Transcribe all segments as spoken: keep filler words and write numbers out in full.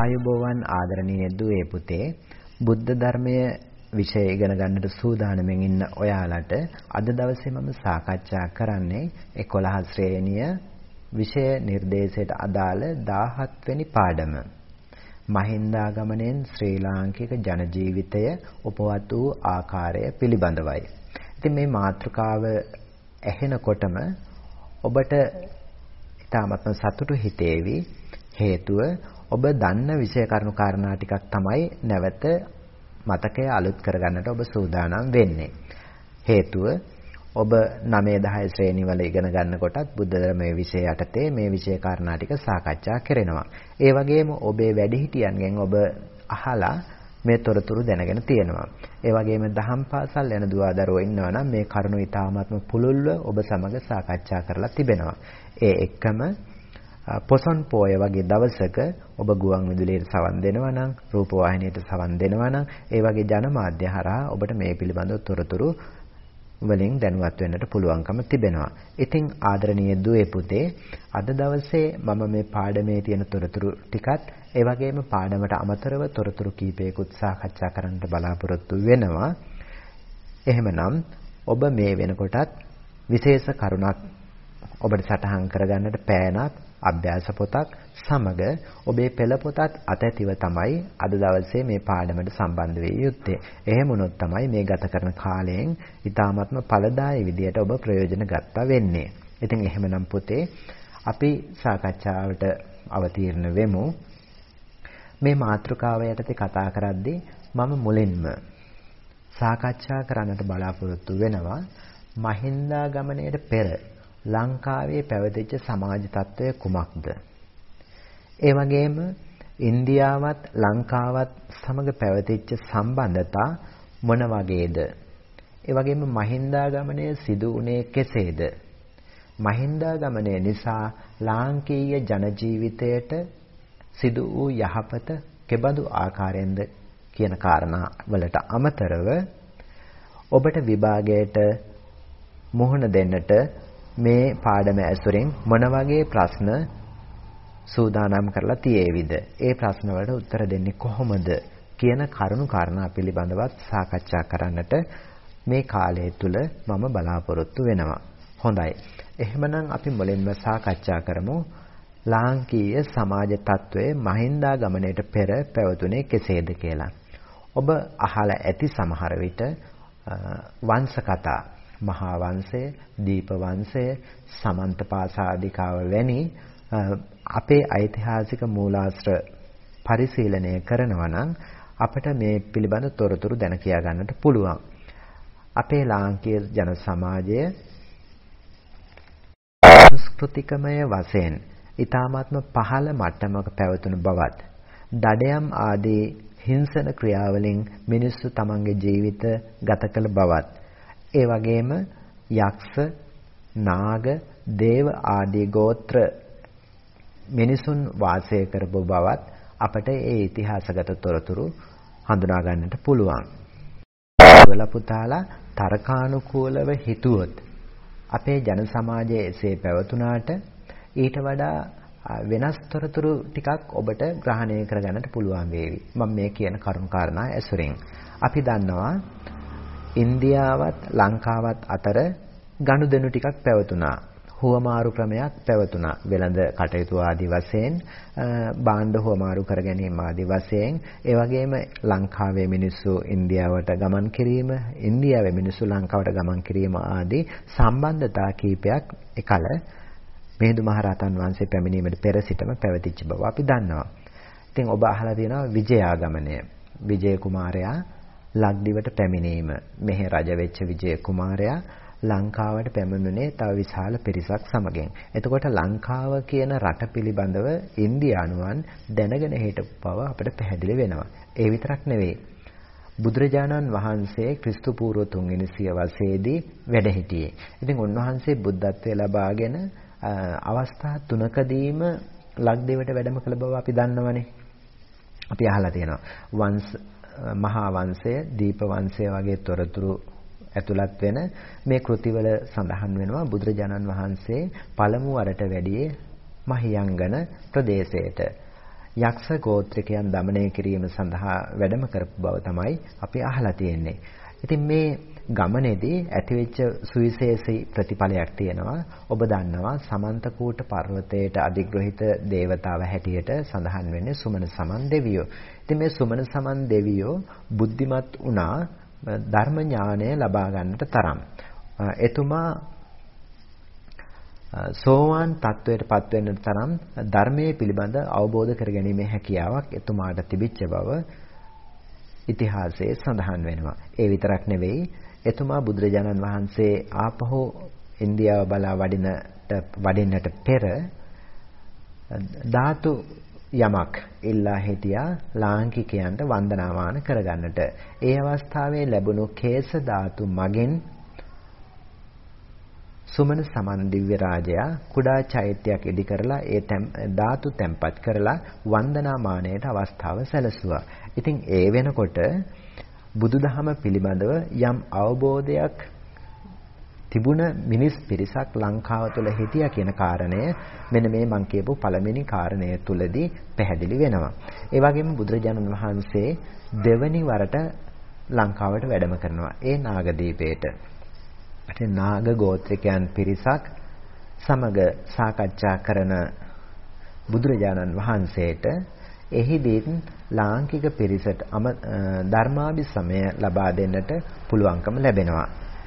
ආයුබෝවන් ආදරණීය දුවේ පුතේ බුද්ධ ධර්මයේ විෂය ඉගෙන ගන්නට සූදානම්ෙන් ඉන්න ඔයාලට අද දවසේ මම සාකච්ඡා කරන්නේ එකොළහ ශ්‍රේණිය විෂය නිර්දේශයට අදාළ දාහත් වෙනි පාඩම. මහින්දාගමනයෙන් ශ්‍රී ලාංකික ජන ජීවිතය උපවත් වූ ආකාරය පිළිබඳවයි. ඉතින් මේ මාතෘකාව ඇහෙනකොටම ඔබට ඉතාමත්ම සතුටු හිතේවි. හේතුව ඔබ දන්න විෂය කරුණු කාරණා ටිකක් තමයි නැවත මතකය අලුත් කරගන්නට ඔබ සූදානම් වෙන්නේ. හේතුව ඔබ නවය දහය ශ්‍රේණිවල ඉගෙන ගන්න කොටත් බුද්ධ ධර්මයේ විෂය යටතේ මේ විෂය කාරණා ටික සාකච්ඡා කරනවා. ඒ වගේම ඔබේ වැඩිහිටියන්ගෙන් ඔබ අහලා මේ තොරතුරු දැනගෙන තියෙනවා. ඒ වගේම දහම් පාසල් යන දුවදරුවෝ ඉන්නවා නම් මේ කරුණු ඉතාමත්ම පුළුල්ව ඔබ සමග සාකච්ඡා කරලා තිබෙනවා. ඒ එක්කම පොසොන් පෝය වගේ දවසක ඔබ ගුවන් විදුලියට සවන් දෙනවා නම් රූප වාහිනියට සවන් දෙනවා නම් ඒ වගේ ජනමාධ්‍ය හරහා ඔබට මේ පිළිබඳව තොරතුරු වලින් දැනුවත් වෙන්නට පුළුවන්කම තිබෙනවා. ඉතින් ආදරණීය දුවේ පුතේ අද දවසේ මම මේ පාඩමේ තියෙන තොරතුරු ටිකත් ඒ වගේම පාඩමට අමතරව තොරතුරු කීපයකුත් සාකච්ඡා කරන්නට බලාපොරොත්තු වෙනවා. එහෙමනම් ඔබ මේ වෙනකොටත් විශේෂ කරුණක් ඔබට සටහන් කරගන්නට පෑනක් අභ්‍යාස පොතක් සමග ඔබේ පෙළ පොතත් අතැතිව තමයි අද දවසේ මේ පාඩමට සම්බන්ධ වෙ යුත්තේ. එහෙම වුණොත් තමයි මේ ගත කරන කාලයෙන් ඊ타ත්ම ඵලදායී විදියට ඔබ ප්‍රයෝජන ගත්තා වෙන්නේ. ඉතින් එහෙමනම් පුතේ අපි සාකච්ඡාවට අවතීර්ණ වෙමු. මේ මාතෘකාව යටතේ කතා කරද්දී මම මුලින්ම සාකච්ඡා කරන්නට බලාපොරොත්තු වෙනවා මහින්දාගමනයට පෙර ලංකාවේ පැවතිච්ච සමාජ තත්ත්වය කුමක්ද? ඒ වගේම ඉන්දියාවත් ලංකාවත් සමග පැවතිච්ච සම්බන්ධතා මොන වගේද? ඒ වගේම මහින්දාගමනය සිදු වුණේ කෙසේද? මහින්දාගමනය නිසා ලාංකීය ජන ජීවිතයට සිදු වූ යහපත කෙබඳු ආකාරයෙන්ද කියන කාරණා වලට අමතරව ඔබට විභාගයට මුහුණ දෙන්නට මේ පාඩම ඇසුරෙන් මොන වගේ ප්‍රශ්න සූදානම් කරලා තියේවිද? ඒ ප්‍රශ්න වලට උත්තර දෙන්නේ කොහොමද කියන කරුණු කාරණා පිළිබඳවත් සාකච්ඡා කරන්නට මේ කාලය තුල මම බලාපොරොත්තු වෙනවා. හොඳයි. එහෙමනම් අපි මුලින්ම සාකච්ඡා කරමු ලාංකීය සමාජ තත්වයේ මහින්දාගමනයට පෙර පැවතුනේ කෙසේද කියලා. ඔබ අහලා ඇති සමහර විට වංශ කතා මහා වංශය, දීප වංශය, සමන්තපාසාදිකාව වැනි අපේ ඓතිහාසික මූලාශ්‍ර පරිශීලනය කරනවා නම් අපට මේ පිළිබඳ තොරතුරු දැන කියා ගන්නට පුළුවන්. අපේ ලාංකීය ජන සමාජය සංස්කෘතිකමය වශයෙන් ඊ타මාත්ම පහළ මට්ටමක පැවතුණු බවත්, දඩයම් ආදී හිංසන ක්‍රියාවලින් මිනිස්සු තමන්ගේ ජීවිත ගත කළ බවත්, ඒ වගේම යක්ෂ, නාග, දේව ආදී ගෝත්‍ර මිනිසුන් වාසය කරපු බවත් අපට ඒ ඉතිහාසගත තොරතුරු හඳුනා ගන්නට පුළුවන්. ඔයාලා පුතාලා තර්කානුකූලව හිතුවොත් අපේ ජන සමාජයේ එසේ පැවතුනාට ඊට වඩා වෙනස් තොරතුරු ටිකක් ඔබට ග්‍රහණය කරගන්නට පුළුවන් වේවි. මම මේ කියන කරුණු කාරණා ඇසුරින් අපි දන්නවා ඉන්දියාවත් ලංකාවත් අතර ගනුදෙනු ටිකක් පැවතුණා. හුවමාරු ක්‍රමයක් පැවතුණා. වෙළඳ කටයුතු ආදී වශයෙන් භාණ්ඩ හුවමාරු කර ගැනීම ආදී වශයෙන් ඒ වගේම ලංකාවේ මිනිස්සු ඉන්දියාවට ගමන් කිරීම, ඉන්දියාවේ මිනිස්සු ලංකාවට ගමන් කිරීම ආදී සම්බන්ධතා කීපයක් එකල මිහිඳු මහරහතන් වහන්සේ පැමිණීමට පෙර සිටම පැවතිච්ච බව අපි දන්නවා. ඉතින් ඔබ අහලා තියෙනවා විජයාගමනය. විජය කුමාරයා ලක්දිවට පැමිණීම. මෙහි රජ වෙච්ච විජය කුමාරයා ලංකාවට පැමිණුනේ තව විශාල පිරිසක් සමගින්. එතකොට ලංකාව කියන රට පිළිබඳව ඉන්දියානුවන් දැනගෙන හිටපු බව අපිට පැහැදිලි වෙනවා. ඒ විතරක් නෙවෙයි. බුදුරජාණන් වහන්සේ ක්‍රිස්තු පූර්ව තුන්වෙනි සියවසේදී වැඩ සිටියේ. ඉතින් උන්වහන්සේ බුද්ධත්වයේ ලබාගෙන අවස්ථා තුනකදීම ලක්දිවට වැඩම කළ බව අපි දන්නවනේ. අපි අහලා තියෙනවා. වංශ මහා වංශය, දීප වංශය වගේ තොරතුරු ඇතුළත් වෙන මේ කෘතිවල සඳහන් වෙනවා බුදුරජාණන් වහන්සේ පළමු වරට වැඩියේ මහියංගන ප්‍රදේශයට. යක්ෂ ගෝත්‍රිකයන් দমনය කිරීම සඳහා වැඩම කරපු බව තමයි අපි අහලා තියෙන්නේ. ඉතින් මේ ගමනේදී ඇතිවෙච්ච සුවිශේෂී ප්‍රතිඵලයක් තියෙනවා. ඔබ දන්නවා සමන්තකූට පර්වතයට අධිග්‍රහිත දේවතාව හැටියට සඳහන් වෙන්නේ සුමන සමන් දෙවියෝ. ඉතින් මේ සුමන සමන් දෙවියෝ බුද්ධිමත් වුණා ධර්ම ඥානය ලබා ගන්නට තරම්. එතුමා සෝවාන් තත්වයට පත් වෙන්නට තරම් ධර්මයේ පිළිබඳ අවබෝධ කරගැනීමේ හැකියාවක් එතුමාට තිබිච්ච බව ඉතිහාසයේ සඳහන් වෙනවා. ඒ විතරක් නෙවෙයි එතුමා බුදුරජාණන් වහන්සේ ආපහු ඉන්දියාව බලා වඩිනට වඩින්නට පෙර ධාතු යමක් ඉල්ලා හිටියා ලාංකිකයන්ට වන්දනාමාන කරගන්නට. ඒ අවස්ථාවේ ලැබුණු කේස ධාතු මගෙන් සුමන සමන් දිව්‍ය රාජයා කුඩා චෛත්‍යයක් ඉදි කරලා ඒ ධාතු තැන්පත් කරලා වන්දනාමානයට අවස්ථාව සැලසුවා. ඉතින් ඒ වෙනකොට බුදුදහම පිළිබඳව යම් අවබෝධයක් තිබුණ මිනිස් පිරිසක් ලංකාව තුළ හිටියා කියන කාරණය මෙන්න මේ මං කියපු පළවෙනි කාරණය තුලදී පැහැදිලි වෙනවා. ඒ වගේම බුදුරජාණන් වහන්සේ දෙවනි වරට ලංකාවට වැඩම කරනවා ඒ නාගදීපයට. ඉතින් නාග ගෝත්‍රිකයන් පිරිසක් සමග සාකච්ඡා කරන බුදුරජාණන් වහන්සේට එහිදීත් ලාංකික පිරිසට ධර්මාභිසමය ලබා දෙන්නට පුළුවන්කම ලැබෙනවා.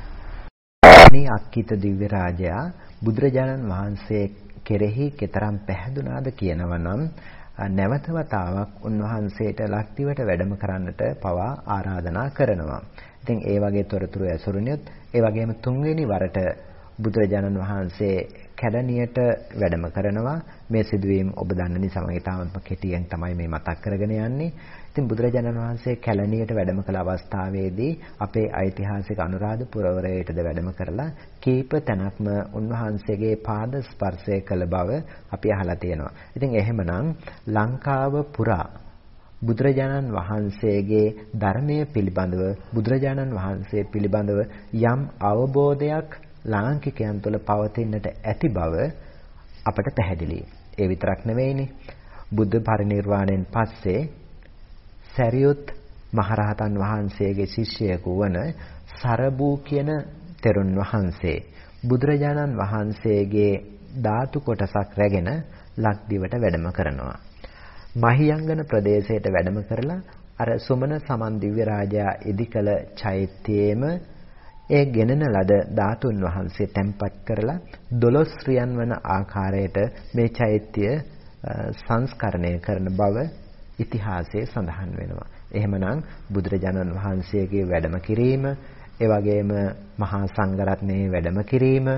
මේ අක්කිත දිව්‍ය රාජයා බුදුරජාණන් වහන්සේ කෙරෙහි කෙතරම් පැහැදුනාද කියනවා නම් නැවත වතාවක් උන්වහන්සේට ලක්දිවට වැඩම කරන්නට පවා ආරාධනා කරනවා. ඉතින් ඒ වගේ තොරතුරු ඇසුරුනියොත් ඒ වගේම තුන්වෙනි වරට බුදුරජාණන් වහන්සේ කැලණියට වැඩම කරනවා. මේ සිදුවීම ඔබ දන්න නිසා මම තාමත් කෙටියෙන් තමයි මේ මතක් කරගෙන යන්නේ. ඉතින් බුදුරජාණන් වහන්සේ කැලණියට වැඩම කළ අවස්ථාවේදී අපේ ඓතිහාසික අනුරාධපුරවරයටද වැඩම කරලා කීප තැනක්ම උන්වහන්සේගේ පාද ස්පර්ශය කළ බව අපි අහලා තියෙනවා. ඉතින් එහෙමනම් ලංකාව පුරා බුදුරජාණන් වහන්සේගේ ධර්මයේ පිළිබඳව බුදුරජාණන් වහන්සේ පිළිබඳව යම් අවබෝධයක් ලාංකිකයන් තුළ පවතින්නට ඇති බව අපට පැහැදිලියි. ඒ විතරක් නෙවෙයිනේ. බුද්ධ පරිනිර්වාණයෙන් පස්සේ සරියුත් මහරහතන් වහන්සේගේ ශිෂ්‍යයෙකු වන සරබූ කියන තෙරුන් වහන්සේ බුදුරජාණන් වහන්සේගේ ධාතු කොටසක් රැගෙන ලක්දිවට වැඩම කරනවා. මහියංගන ප්‍රදේශයට වැඩම කරලා අර සුමන සමන් දිව්‍ය රාජයා ඉදිකල චෛත්‍යයේම ඒ ගෙනන ලද ධාතුන් වහන්සේ තැන්පත් කරලා දොළොස් රියන් වන ආකාරයට මේ චෛත්‍ය සංස්කරණය කරන බව ඉතිහාසයේ සඳහන් වෙනවා. එහෙමනම් බුදුරජාණන් වහන්සේගේ වැඩම කිරීම, ඒ වගේම මහා සංඝරත්නයේ වැඩම කිරීම,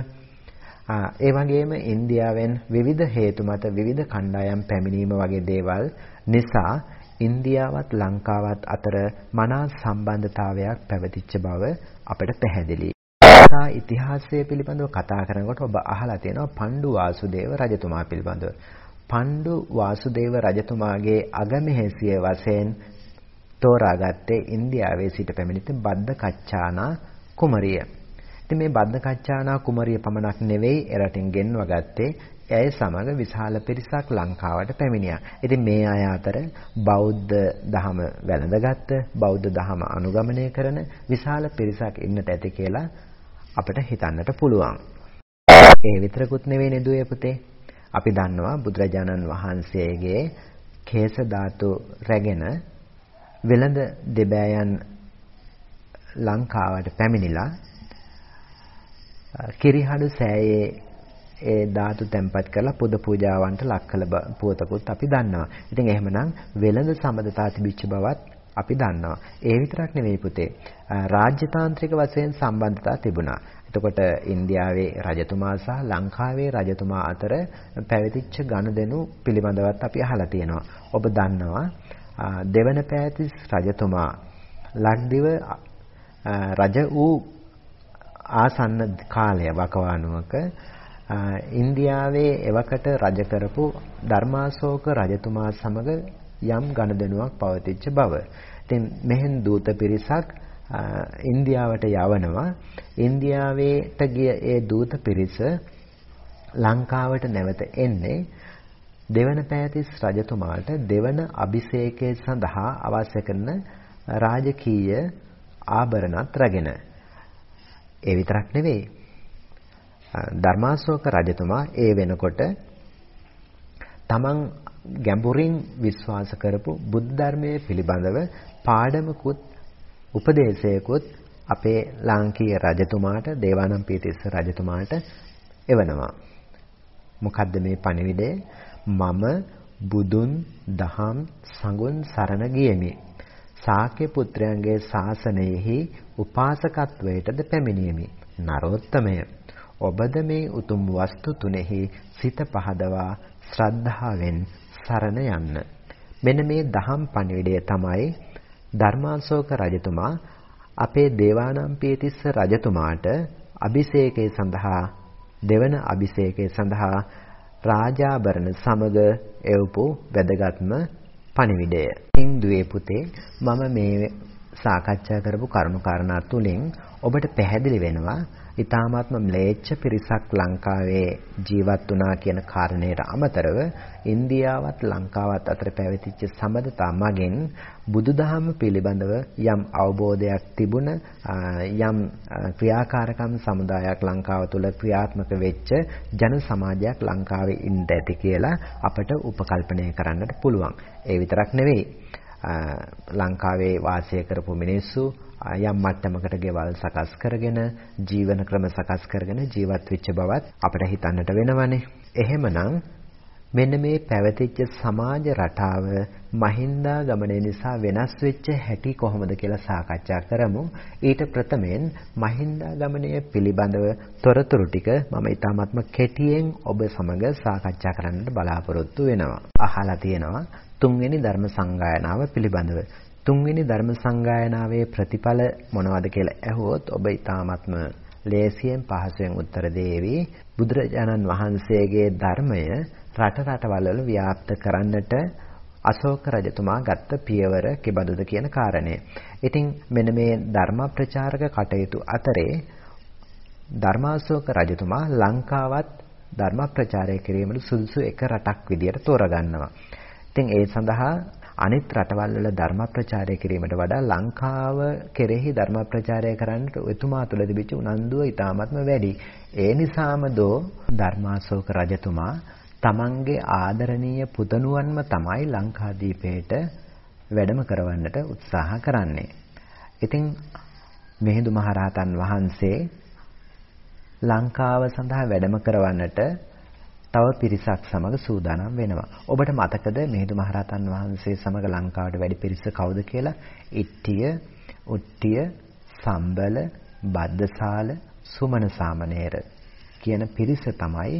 ඒ වගේම ඉන්දියාවෙන් විවිධ හේතු මත විවිධ කණ්ඩායම් පැමිණීම වගේ දේවල් නිසා ඉන්දියාවත් ලංකාවත් අතර මනා සම්බන්ධතාවයක් පැවතිච්ච බව අපට පැහැදිලියි. ඉතිහාසය පිළිබඳව කතා කරනකොට ඔබ අහලා තියෙනවා පණ්ඩු වාසුදේව රජතුමා පිළිබඳව. පණ්ඩු වාසුදේව රජතුමාගේ අගමෙහෙසිය වශයෙන් තෝරාගත්තේ ඉන්දියාවේ සිට පැමිණිච්ච බද්දකච්චානා කුමරිය. ඉතින් මේ බද්දකච්චානා කුමරිය පමණක් නෙවෙයි එරටින් ගෙන්වා ගත්තේ ඇය සමග විශාල පිරිසක් ලංකාවට පැමිණියා. ඉතින් මේ අය අතර බෞද්ධ දහම වැළඳගත්ත, බෞද්ධ දහම අනුගමනය කරන විශාල පිරිසක් ඉන්නට ඇති කියලා අපිට හිතන්නට පුළුවන්. ඒ විතරකුත් නෙවෙයි නෙදුවේ පුතේ. අපි දන්නවා බුදුරජාණන් වහන්සේගේ කේස ධාතු රැගෙන වෙළඳ දෙබෑයන් ලංකාවට පැමිණිලා කිරිහඩු සෑයේ ඒ ධාතු තැන්පත් කරලා පුද පූජාවන්ට ලක් කළ පුවතකුත් අපි දන්නවා. ඉතින් එහෙමනම් වෙළඳ සම්බන්ධතා තිබිච්ච බවත් අපි දන්නවා. ඒ විතරක් නෙවෙයි පුතේ. රාජ්‍යතාන්ත්‍රික වශයෙන් සම්බන්ධතා තිබුණා. එතකොට ඉන්දියාවේ රජතුමා සහ ලංකාවේ රජතුමා අතර පැවතිච්ච ගනුදෙනු පිළිබඳවත් අපි අහලා තියෙනවා. ඔබ දන්නවා දෙවන පෑතිස් රජතුමා ලක්දිව රජ වූ ආසන්න කාලය වකවානුවක ඉන්දියාවේ එවකට රජ කරපු ධර්මාශෝක රජතුමා සමග යම් ගනුදෙනුවක් පවතිච්ච බව. ඉතින් මෙහෙන් දූත පිරිසක් ඉන්දියාවට යවනවා. ඉන්දියාවේට ගිය ඒ දූත පිරිස ලංකාවට නැවත එන්නේ දෙවන පෑතිස් රජතුමාට දෙවන අභිෂේකය සඳහා අවශ්‍ය කරන රාජකීය ආභරණත් රැගෙන. ඒ විතරක් නෙවෙයි. ධර්මාශෝක රජතුමා ඒ වෙනකොට තමන් ගැඹුරින් විශ්වාස කරපු බුද්ධ ධර්මයේ පිළිබඳව පාඩමකුත් උපදේශයකුත් අපේ ලාංකීය රජතුමාට දේවානම්පියතිස්ස රජතුමාට එවනවා. මොකද්ද මේ පණිවිඩය? මම බුදුන් දහම් සඟුන් සරණ ගියෙමි. ශාක්‍ය පුත්‍රයන්ගේ ශාසනයෙහි උපාසකත්වයටද පැමිණියෙමි. නරෝත්තමය, ඔබද මේ උතුම් වස්තු තුනෙහි සිත පහදවා ශ්‍රද්ධාවෙන් සරණ යන්න. මෙන්න මේ දහම් පණිවිඩය තමයි ධර්මාශෝක රජතුමා අපේ දේවානම්පියතිස්ස රජතුමාට අභිෂේකය සඳහා දෙවන අභිෂේකය සඳහා රාජාභරණ සමග එවපු වැදගත්ම පණිවිඩය. හින්දුවේ පුතේ මම මේ සාකච්ඡා කරපු කරුණු කාරණා තුලින් ඔබට පැහැදිලි වෙනවා ඊ타මාත්ම ම්ලේච්ඡ පිරිසක් ලංකාවේ ජීවත් වුණා කියන කාරණයට අමතරව ඉන්දියාවත් ලංකාවත් අතර පැවතිච්ච සම්බන්ධතා මගින් බුදුදහම පිළිබඳව යම් අවබෝධයක් තිබුණ යම් ක්‍රියාකාරකම් සමුදායක් ලංකාව තුළ ක්‍රියාත්මක වෙච්ච ජන සමාජයක් ලංකාවේ ඉන්න ඇති කියලා අපට උපකල්පනය කරන්නට පුළුවන්. ඒ විතරක් නෙවෙයි ලංකාවේ වාසය කරපු මිනිස්සු යම් මට්ටමකට ගෙවල් සකස් කරගෙන ජීවන ක්‍රම සකස් කරගෙන ජීවත් වෙච්ච බවත් අපිට හිතන්නට වෙනවනේ. එහෙමනම් මෙන්න මේ පැවතිච්ච සමාජ රටාව මහින්දා ගමනය නිසා වෙනස් වෙච්ච හැටි කොහොමද කියලා සාකච්ඡා කරමු. ඊට ප්‍රථමයෙන් මහින්දා ගමනය පිළිබඳව තොරතුරු ටික මම ඊටාත්ම කෙටියෙන් ඔබ සමග සාකච්ඡා කරන්නට බලාපොරොත්තු වෙනවා. අහලා තියෙනවා තුන්වෙනි ධර්ම සංගායනාව පිළිබඳව. තුන්වෙනි ධර්ම සංගායනාවේ ප්‍රතිඵල මොනවද කියලා ඇහුවොත් ඔබ ඊටාත්ම ලේසියෙන් පහසුවෙන් උත්තර දෙවි. බුදුරජාණන් වහන්සේගේ ධර්මය රට රටවල ව්‍යාප්ත කරන්නට අශෝක රජතුමා ගත්ත පියවර කිබඳුද කියන කාරණය. ඉතින් මෙන්න මේ ධර්ම ප්‍රචාරක කටයුතු අතරේ ධර්මාශෝක රජතුමා ලංකාවත් ධර්ම ප්‍රචාරය කිරීමට සුදුසු එක රටක් විදියට තෝරගන්නවා. ඉතින් ඒ සඳහා අනිත් රටවල් වල ධර්ම ප්‍රචාරය කිරීමට වඩා ලංකාව කෙරෙහි ධර්ම ප්‍රචාරය කරන්නට එතුමා තුළ තිබිච්ච උනන්දුව ඉතාමත්ම වැඩි. ඒ නිසාම දෝ ධර්මාශෝක රජතුමා තමන්ගේ ආදරණීය පුතණුවන්ම තමයි ලංකාදීපයට වැඩම කරවන්නට උත්සාහ කරන්නේ. ඉතින් මිහිඳු මහරහතන් වහන්සේ ලංකාව සඳහා වැඩම කරවන්නට තව පිරිසක් සමග සූදානම් වෙනවා. ඔබට මතකද මිහිඳු මහරහතන් වහන්සේ සමග ලංකාවට වැඩි පිරිස කවුද කියලා? ඉට්ටිය, උට්ටිය, සම්බල, බද්දසාල, සුමන සාමණේර කියන පිරිස තමයි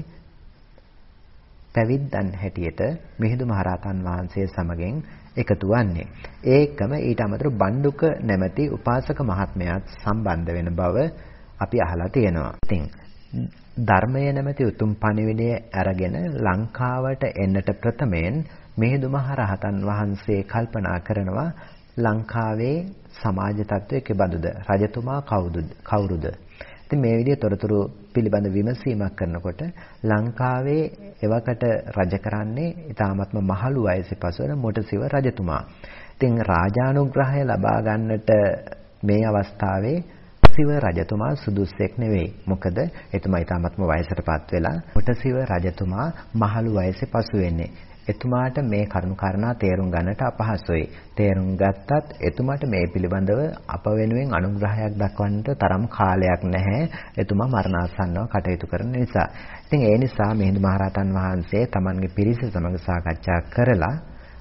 පැවිද්දන් හැටියට මිහිඳු මහරහතන් වහන්සේ සමගින් එකතු වන්නේ. ඒකම ඊට අමතරව බණ්ඩුක නැමැති උපාසක මහත්මයාත් සම්බන්ධ වෙන බව අපි අහලා තියෙනවා. ඉතින් ධර්මය නැමැති උතුම් පණිවිඩය අරගෙන ලංකාවට එන්නට ප්‍රථමයෙන් මිහිඳු මහරහතන් වහන්සේ කල්පනා කරනවා ලංකාවේ සමාජ තත්ත්වය කෙබඳුද? රජතුමා කවුද? කවුරුද? ඉතින් මේ විදිහේ තොරතුරු පිළිබඳ විමසීමක් කරනකොට ලංකාවේ එවකට රජ කරන්නේ ඊ타ත්ම මහලු වයසේ පසුවන මොටසිව රජතුමා. ඉතින් රාජානුග්‍රහය ලබා ගන්නට මේ අවස්ථාවේ මොටසිව රජතුමා සුදුස්සෙක් නෙවෙයි. මොකද එතුමා ඊ타ත්ම වයසටපත් වෙලා මොටසිව රජතුමා මහලු වයසේ පසු වෙන්නේ. එතුමාට මේ කරුණු කාරණා තේරුම් ගන්නට අපහසුයි. තේරුම් ගත්තත් එතුමාට මේ පිළිබඳව අප වෙනුවෙන් අනුග්‍රහයක් දක්වන්නට තරම් කාලයක් නැහැ. එතුමා මරණාසන්නව කටයුතු කරන නිසා. ඉතින් ඒ නිසා මිහිඳු මහරහතන් වහන්සේ තමන්ගේ පිරිස සමග සාකච්ඡා කරලා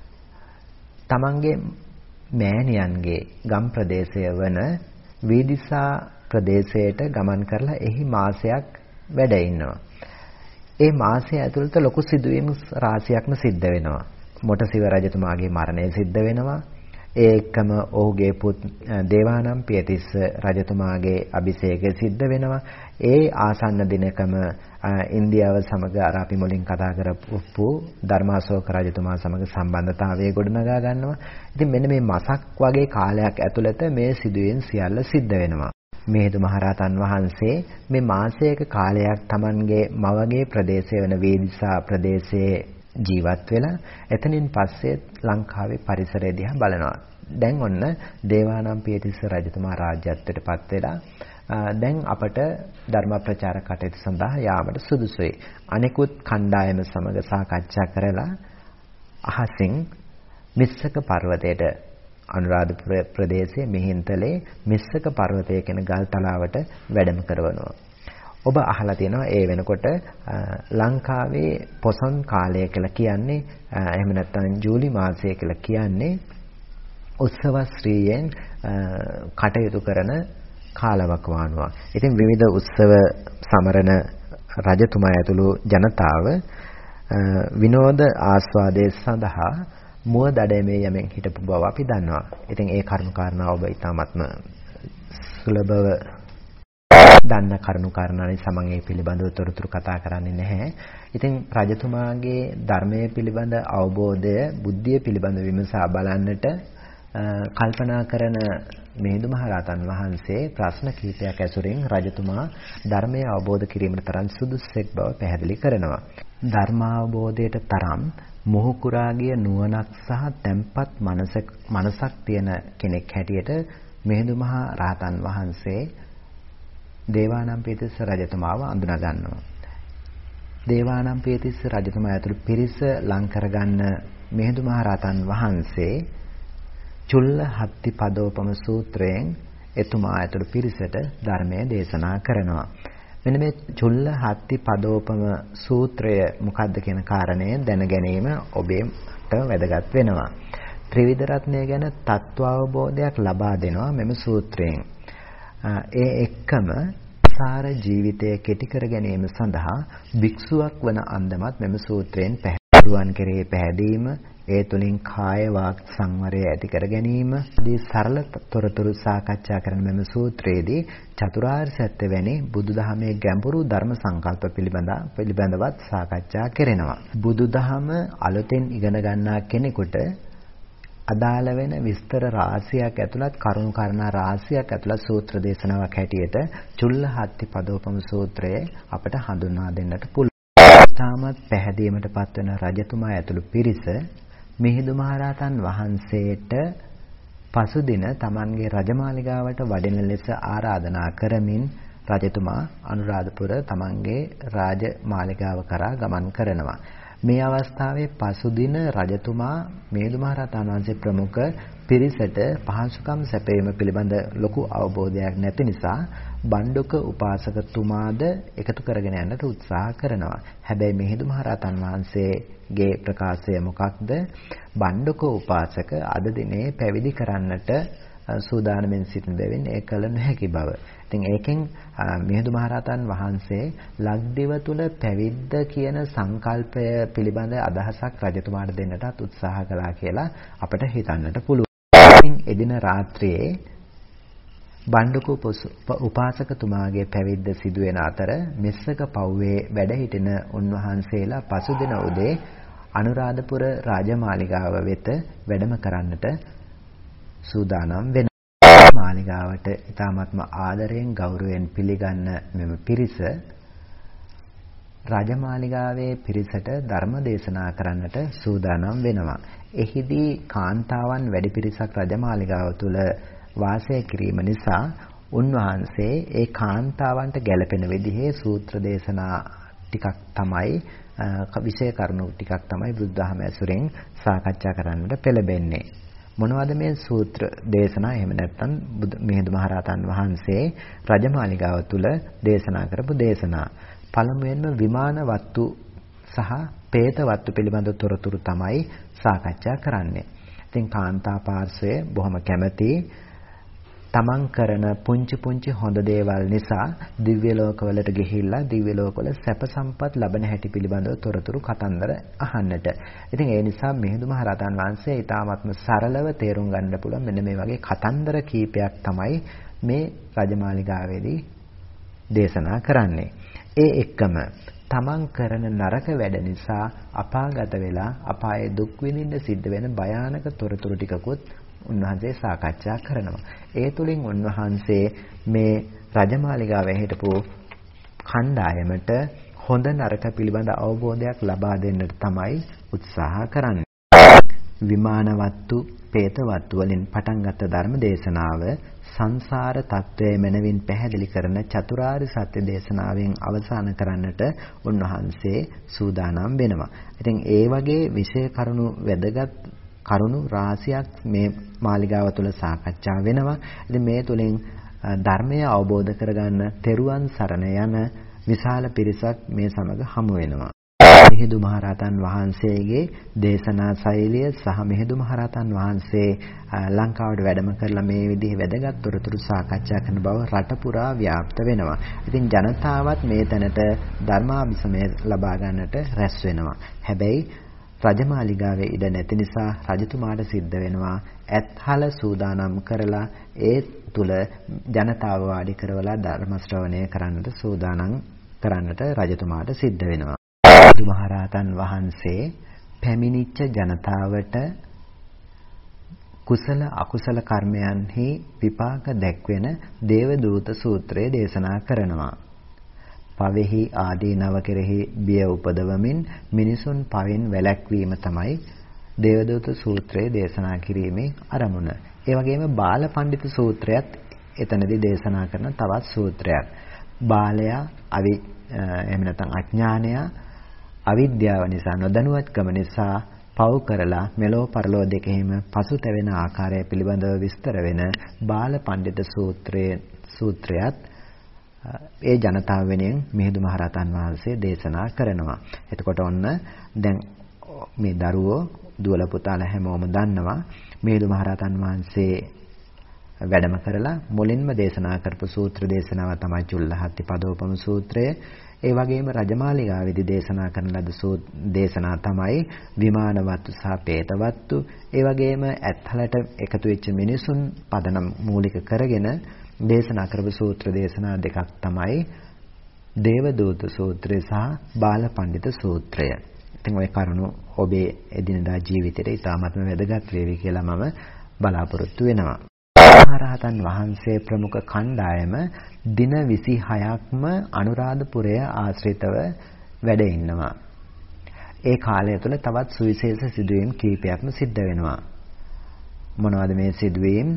තමන්ගේ මෑණියන්ගේ ගම් ප්‍රදේශය වන වීදිසා ප්‍රදේශයට ගමන් කරලා එහි මාසයක් වැඩ ඉන්නවා. ඒ මාසය ඇතුළත ලොකු සිදුවීම් රාශියක්ම සිද්ධ වෙනවා. මොටසිව රජතුමාගේ මරණය සිද්ධ වෙනවා. ඒ එක්කම ඔහුගේ පුත් දේවානම්පියතිස්ස රජතුමාගේ අභිෂේකය සිද්ධ වෙනවා. ඒ ආසන්න දිනකම ඉන්දියාව සමග අර අපි මුලින් කතා කරපු ධර්මාශෝක රජතුමා සමග සම්බන්ධතාවය ගොඩනගා ගන්නවා. ඉතින් මෙන්න මේ මාසක් වගේ කාලයක් ඇතුළත මේ සිදුවීම් සියල්ල සිද්ධ වෙනවා. මිහිඳු මහරහතන් වහන්සේ මේ මාසයක කාලයක් Tamanගේ මවගේ ප්‍රදේශය වෙන වේදිසා ප්‍රදේශයේ ජීවත් වෙලා එතනින් පස්සේ ලංකාවේ පරිසරය දිහා බලනවා. දැන් ඔන්න දේවානම්පියතිස්ස රජතුමා රාජ්‍යත්වයට පත් වෙලා දැන් අපට ධර්ම ප්‍රචාර කටයුතු සඳහා යාමට සුදුසුයි. අනෙකුත් කණ්ඩායම සමග සාකච්ඡා කරලා අහසින් මිස්සක පර්වතයට අනුරාධපුර ප්‍රදේශයේ මිහින්තලේ මිස්සක පර්වතය කියන ගල් තලාවට වැඩම කරවනවා. ඔබ අහලා තියෙනවා ඒ වෙනකොට ලංකාවේ පොසොන් කාලය කියලා කියන්නේ එහෙම නැත්නම් ජූලි මාසය කියලා කියන්නේ උත්සව ශ්‍රීයෙන් කටයුතු කරන කාලවකවානුවක්. ඉතින් විවිධ උත්සව සමරන රජතුමා ඇතුළු ජනතාව විනෝද ආස්වාදයේ සඳහා මුව දඩයමේ යමින් හිටපු බව අපි දන්නවා. ඉතින් ඒ කරුණු කාරණා ඔබ ඉතාමත්ම සුලභව දන්න කරුණු කාරණා නිසා මම ඒ පිළිබඳව තොරතුරු කතා කරන්නේ නැහැ. ඉතින් රජතුමාගේ ධර්මයේ පිළිබඳ අවබෝධය, බුද්ධිය පිළිබඳ විමසා බලන්නට කල්පනා කරන මිහිඳු මහරහතන් වහන්සේ ප්‍රශ්න කිහිපයක් ඇසුරින් රජතුමා ධර්මය අවබෝධ කිරීමට තරම් සුදුස්සෙක් බව පැහැදිලි කරනවා. ධර්මාවබෝධයට තරම් මොහුකුරාගේ නුවණක් සහ තැම්පත් මනසක් මනසක් තියෙන කෙනෙක් හැටියට මිහිඳු මහරහතන් වහන්සේ දේවානම්පියතිස්ස රජතුමාව අඳුනා ගන්නවා. දේවානම්පියතිස්ස රජතුමා ඇතුළු පිරිස ලං කරගන්න මිහිඳු මහරහතන් වහන්සේ චුල්ල හත්ති පදෝපම සූත්‍රයෙන් එතුමා ඇතුළු පිරිසට ධර්මය දේශනා කරනවා. මෙන්න මේ චුල්ල හත්ති පදෝපම සූත්‍රය මොකක්ද කියන කාරණය දැන ගැනීම ඔබට වැදගත් වෙනවා. ත්‍රිවිධ රත්නය ගැන තත්ත්වාවබෝධයක් ලබා දෙනවා මෙම සූත්‍රයෙන්. ඒ එක්කම සාර ජීවිතය කෙටි කර ගැනීම සඳහා භික්ෂුවක් වන අන්දමත් මෙම සූත්‍රයෙන් පැහැදිලිවන් කෙරෙහි පැහැදීම, ඒ තුලින් කාය වාක් සංවරය ඇති කර ගැනීම ආදී සරල තොරතුරු සාකච්ඡා කරන මෙම සූත්‍රයේදී චතුරාර්ය සත්‍ය වැනි බුදුදහමේ ගැඹුරු ධර්ම සංකල්ප පිළිබඳ පිළිබඳවත් සාකච්ඡා කරනවා. බුදුදහම අලුතෙන් ඉගෙන ගන්නා කෙනෙකුට අදාළ වෙන විස්තර රාශියක් ඇතුළත් කරුණු කාරණා රාශියක් ඇතුළත් සූත්‍ර දේශනාවක් හැටියට චුල්ල හත්ති පදෝපම සූත්‍රය අපට හඳුන්වා දෙන්නට පුළුවන්. තාමත් පැහැදීමටපත් වෙන රජතුමා ඇතුළු පිරිස මිහිඳු මහරහතන් වහන්සේට පසුදින තමන්ගේ රජමාලිගාවට වඩින ලෙස ආරාධනා කරමින් රජතුමා අනුරාධපුර තමන්ගේ රාජමාලිගාව කරා ගමන් කරනවා. මේ අවස්ථාවේ පසුදින රජතුමා මිහිඳු මහරහතන් වහන්සේ ප්‍රමුඛ පිරිසට පහසුකම් සැපයීම පිළිබඳ ලොකු අවබෝධයක් නැති නිසා බණ්ඩුක උපාසකතුමාද එකතු කරගෙන යන්නට උත්සාහ කරනවා. හැබැයි මිහිඳු මහරහතන් වහන්සේගේ ප්‍රකාශය මොකක්ද? බණ්ඩුක උපාසක අද දිනේ පැවිදි කරන්නට සූදානම්ෙන් සිටින බැවින් ඒ කල නොහැකි බව. ඉතින් ඒකෙන් මිහිඳු මහරහතන් වහන්සේ ලක්දිව තුල පැවිද්ද කියන සංකල්පය පිළිබඳ අදහසක් රජතුමාට දෙන්නටත් උත්සාහ කළා කියලා අපට හිතන්නට පුළුවන්. එදින රාත්‍රියේ බණ්ඩුක උපාසකතුමාගේ පැවිද්ද සිදුවෙන අතර මෙස්සක පව්වේ වැඩ සිටින උන්වහන්සේලා පසුදින උදේ අනුරාධපුර රාජමාලිගාව වෙත වැඩම කරන්නට සූදානම් වෙනවා. මාලිගාවට ඉතාමත්ම ආදරයෙන් ගෞරවයෙන් පිළිගන්න මෙම පිරිස රාජමාලිගාවේ පිරිසට ධර්ම දේශනා කරන්නට සූදානම් වෙනවා. එහිදී කාන්තාවන් වැඩි පිරිසක් රාජමාලිගාව තුල වාසය කිරීම නිසා උන්වහන්සේ ඒ කාන්තාවන්ට ගැළපෙන විදිහේ සූත්‍ර දේශනා ටිකක් තමයි විෂය කරුණු ටිකක් තමයි බුදුදහම ඇසුරෙන් සාකච්ඡා කරන්නට පෙළඹෙන්නේ. මොනවද මේ සූත්‍ර දේශනා? එහෙම නැත්නම් මිහිඳු මහරහතන් වහන්සේ රජමාලිගාව තුල දේශනා කරපු දේශනා. පළමුවෙන්ම විමාන වත්තු සහ പ്രേත වත්තු පිළිබඳ තොරතුරු තමයි සාකච්ඡා කරන්නේ. ඉතින් කාන්තා පාර්ශවය බොහොම කැමැති තමන් කරන පුංචි පුංචි හොඳ දේවල් නිසා දිව්‍ය ලෝකවලට ගිහිල්ලා දිව්‍ය ලෝකවල සැප සම්පත් ලබන හැටි පිළිබඳව තොරතුරු කතන්දර අහන්නට. ඉතින් ඒ නිසා මිහිඳු මහරහතන් වහන්සේ ඊටාත්ම සරලව තේරුම් ගන්න පුළුවන් මෙන්න මේ වගේ කතන්දර කීපයක් තමයි මේ රජමාලිගාවේදී දේශනා කරන්නේ. ඒ එක්කම තමන් කරන නරක වැඩ නිසා අපාගත වෙලා අපායේ දුක් විඳින්න සිද්ධ වෙන භයානක තොරතුරු ටිකකුත් උන්වහන්සේ සාකච්ඡා කරනවා. ඒ තුලින් උන්වහන්සේ මේ රජමාලිගාවේ හිටපු කණ්ඩායමට හොඳ නරක පිළිබඳ අවබෝධයක් ලබා දෙන්නට තමයි උත්සාහ කරන්නේ. විමානවත්තු, පේතවත්තු වලින් පටන් ගත්ත ධර්ම දේශනාව සංසාර තත්වය මනවින් පැහැදිලි කරන චතුරාර්ය සත්‍ය දේශනාවෙන් අවසන් කරන්නට උන්වහන්සේ සූදානම් වෙනවා. ඉතින් ඒ වගේ විෂය කරුණු වැදගත් කරුණු රාශියක් මේ මාලිගාව තුළ සාකච්ඡා වෙනවා. ඉතින් මේ තුලින් ධර්මය අවබෝධ කරගන්න තෙරුවන් සරණ යන විශාල පිරිසක් මේ සමග හමු වෙනවා. මිහිඳු මහරහතන් වහන්සේගේ දේශනා ශෛලිය සහ මිහිඳු මහරහතන් වහන්සේ ලංකාවට වැඩම කරලා මේ විදිහේ වැදගත් තොරතුරු සාකච්ඡා කරන බව රට පුරා ව්‍යාප්ත වෙනවා. ඉතින් ජනතාවත් මේ තැනට ධර්මාභිසමය ලබා ගන්නට රැස් වෙනවා. හැබැයි රජමාලිගාවේ ඉඩ නැති නිසා රජතුමාට සිද්ධ වෙනවා ඇත්හල සූදානම් කරලා ඒ තුල ජනතාව වාඩි කරවලා ධර්ම ශ්‍රවණය කරන්නට සූදානම් කරන්නට රජතුමාට සිද්ධ වෙනවා. මහරහතන් වහන්සේ පැමිණිච්ච ජනතාවට කුසල අකුසල කර්මයන්හි විපාක දැක්වෙන දේවදූත සූත්‍රය දේශනා කරනවා. පවෙහි ආදීනව කෙරෙහි බිය උපදවමින් මිනිසුන් පවෙන් වැළැක්වීම තමයි දේවදූත සූත්‍රය දේශනා කිරීමේ අරමුණ. ඒ වගේම බාලපඬිත සූත්‍රයත් එතනදී දේශනා කරන තවත් සූත්‍රයක්. බාලයා අවි එහෙම නැත්නම් අඥානයා අවිද්‍යාව නිසා නොදැනුවත්කම නිසා පව් කරලා මෙලෝ පරලෝ දෙකෙහිම පසුතැවෙන ආකාරය පිළිබඳව විස්තර වෙන බාලපඬිත සූත්‍රයේ සූත්‍රයත් ඒ ජනතාව වෙනුවෙන් මිහිඳු මහරහතන් වහන්සේ දේශනා කරනවා. එතකොට ඔන්න දැන් මේ දරුවෝ දුවල පුතාලා හැමෝම දන්නවා මිහිඳු මහරහතන් වහන්සේ වැඩම කරලා මුලින්ම දේශනා කරපු සූත්‍ර දේශනාව තමයි චුල්ලහත්ති පදෝපම සූත්‍රය. ඒ වගේම රජමාලිගාවේදී දේශනා කරන ලද දේශනා තමයි විමානවත්තු සහ පේතවත්තු. ඒ වගේම ඇත්හලට එකතු වෙච්ච මිනිසුන් පදනම් මූලික කරගෙන දේශනා කරපු සූත්‍ර දේශනා දෙකක් තමයි දේවදූත සූත්‍රය සහ බාලපඬිත සූත්‍රය. ඉතින් ওই කරුණු ඔබේ එදිනදා ජීවිතේට ඉතාමත්ම වැදගත් වේවි කියලා මම බලාපොරොත්තු වෙනවා. මහරහතන් වහන්සේ ප්‍රමුඛ කණ්ඩායම දින විසිහයක්ම අනුරාධපුරය ආශ්‍රිතව වැඩ ඉන්නවා. ඒ කාලය තුළ තවත් සුවිශේෂ සිදුවීම් කීපයක්ම සිද්ධ වෙනවා. මොනවද මේ සිදුවීම්?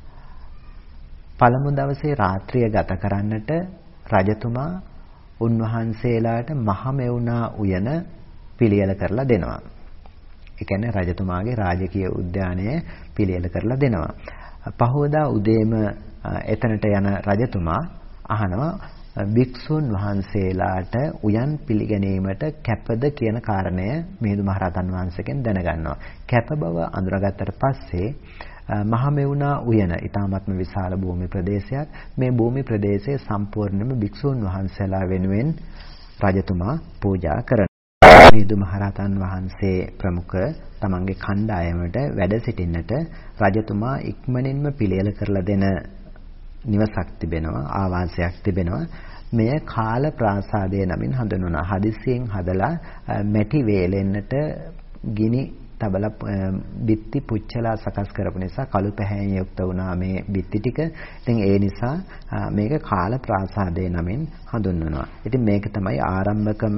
පළමු දවසේ රාත්‍රිය ගත කරන්නට රජතුමා උන්වහන්සේලාට මහමෙවුනා උයන පිළියෙල කරලා දෙනවා. ඒ කියන්නේ රජතුමාගේ රාජකීය උද්‍යානය පිළියෙල කරලා දෙනවා. පහවදා උදේම එතනට යන රජතුමා අහනවා භික්ෂුන් වහන්සේලාට උයන් පිළිගැනීමට කැපද කියන කාරණය මිහිඳු මහරහතන් වහන්සේගෙන් දැනගන්නවා. කැප බව අඳුරගත්තට පස්සේ මහමෙවුනා උයන ඊටාත්ම විශාල භූමි ප්‍රදේශයක්. මේ භූමි ප්‍රදේශයේ සම්පූර්ණයෙන්ම භික්ෂුන් වහන්සේලා වෙනුවෙන් රජතුමා පූජා කරනවා. මිහිඳු මහරහතන් වහන්සේ ප්‍රමුඛ තමන්ගේ කණ්ඩායමට වැඩ සිටින්නට රජතුමා ඉක්මනින්ම පිළියෙල කරලා දෙන නිවසක් තිබෙනවා, ආවාසයක් තිබෙනවා. මෙය කාල ප්‍රාසාදය නමින් හඳුන්වනවා. හදිසියෙන් හදලා මැටි වේලෙන්නට ගිනි තබලා බිත්ති පුච්චලා සකස් කරපු නිසා කළු පැහැයෙන් යුක්ත වුණා මේ බිත්ති ටික. ඉතින් ඒ නිසා මේක කාල ප්‍රාසාදය නමින් හඳුන්වනවා. ඉතින් මේක තමයි ආරම්භකම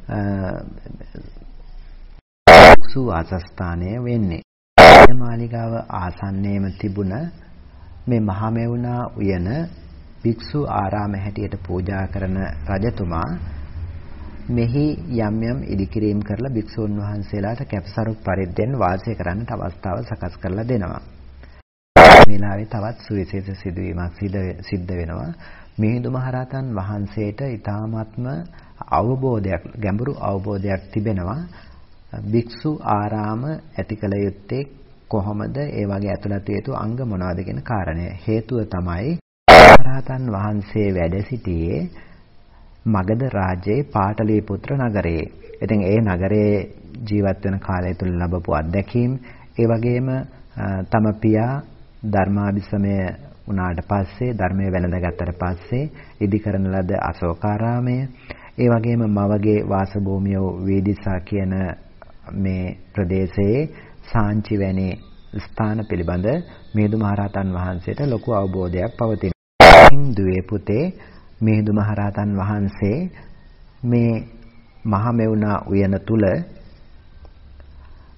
භික්ෂු වාසස්ථානය වෙන්නේ. මාලිගාව ආසන්නයේම තිබුණ මේ මහමෙවුනා උයන භික්ෂු ආරාම හැටියට පූජා කරන රජතුමා මෙහි යම් යම් ඉදිකිරීම් කරලා භික්ෂුන් වහන්සේලාට කැපසරු පරිද්දෙන් වාසය කරන්නට අවස්ථාව සකස් කරලා දෙනවා. මේ වෙලාවේ තවත් සුවිශේෂ සිදුවීමක් සිද්ධ වෙනවා. මිහිඳු මහරහතන් වහන්සේට ඊ타මාත්ම අවබෝධයක්, ගැඹුරු අවබෝධයක් තිබෙනවා. භික්ෂු ආරාම ඇති කළ යුත්තේ කොහොමද? ඒ වගේ ඇතුළත් හේතු අංග මොනවද කියන කාරණය. හේතුව තමයි මහරහතන් වහන්සේ වැඩ සිටියේ මගධ රාජ්‍යයේ පාටලීපුත්‍ර නගරයේ. ඉතින් ඒ නගරයේ ජීවත් වෙන කාලය තුල ලැබපු අත්දැකීම්, ඒ වගේම තම පියා ධර්මාභිසමය වුණාට පස්සේ, ධර්මයේ වැළඳගත්තට පස්සේ ඉදි කරන ලද අශෝකාරාමය, ඒ වගේම මවගේ වාසභූමිය වේදිසා කියන මේ ප්‍රදේශයේ සාංචි වැනි ස්ථාන පිළිබඳ මිහිඳු මහරහතන් වහන්සේට ලොකු අවබෝධයක් පවතිනවා. දුවේ පුතේ මිහිඳු මහරහතන් වහන්සේ මේ මහමෙවුනා උයන තුල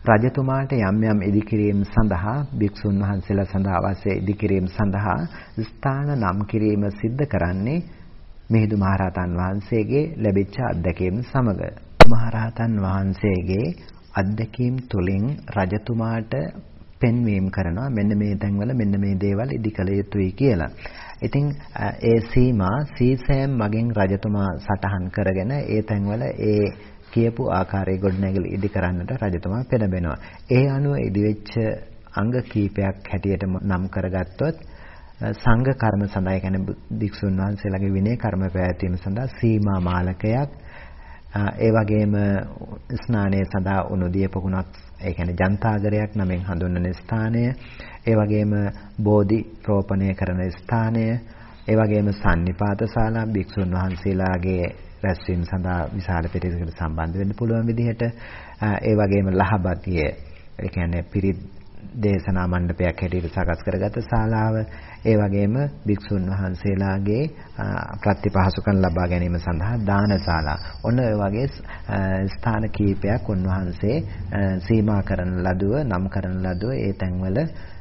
රජතුමාට යම් යම් ඉදිකිරීම සඳහා භික්ෂුන් වහන්සේලා සඳහා අවශ්‍ය ඉදිකිරීම සඳහා ස්ථාන නම් කිරීම සිද්ධ කරන්නේ මිහිඳු මහරහතන් වහන්සේගේ ලැබිච්ච අත්දැකීම් සමග. මහරහතන් වහන්සේගේ අත්දැකීම් තුළින් රජතුමාට පෙන්වීම කරනවා මෙන්න මේ තැන්වල මෙන්න මේ දේවල් ඉදිකළ යුතුයි කියලා. ඉතින් ඒ සීමා සීසෑම් මගින් රජතුමා සටහන් කරගෙන ඒ තැන්වල ඒ කියපු ආකාරයේ ගොඩනැගිලි ඉදි කරන්නට රජතුමා පෙළඹෙනවා. ඒ අනුව ඉදිවෙච්ච අංග කීපයක් හැටියට නම් කරගත්තොත් සංඝ කර්ම සඳහා කියන්නේ භික්ෂුන් වහන්සේලාගේ විනය කර්ම පැවැත්වීම සඳහා සීමා මාලකයක්, ඒ වගේම ස්නානයේ සඳහා උණුදිය පොකුණක් ඒ කියන්නේ ජන්තාගරයක් නමින් හඳුන්වන ස්ථානය, ඒ වගේම බෝධි රෝපණය කරන ස්ථානය, ඒ වගේම සන්නිපාත ශාලා භික්ෂුන් වහන්සේලාගේ රැස්වීම සඳහා විශාල පිරිසකට සම්බන්ධ වෙන්න පුළුවන් විදිහට, ඒ වගේම ලහබතිය ඒ කියන්නේ පිරිත් දේශනා මණ්ඩපයක් හැටියට සකස් කරගත ශාලාව, ඒ වගේම භික්ෂුන් වහන්සේලාගේ ප්‍රතිපහසුකම් ලබා ගැනීම සඳහා දානශාලා. ඔන්න ඔය වගේ ස්ථාන කීපයක් උන්වහන්සේ සීමා කරන ලදුව නම් කරන ලදුව ඒ තැන්වල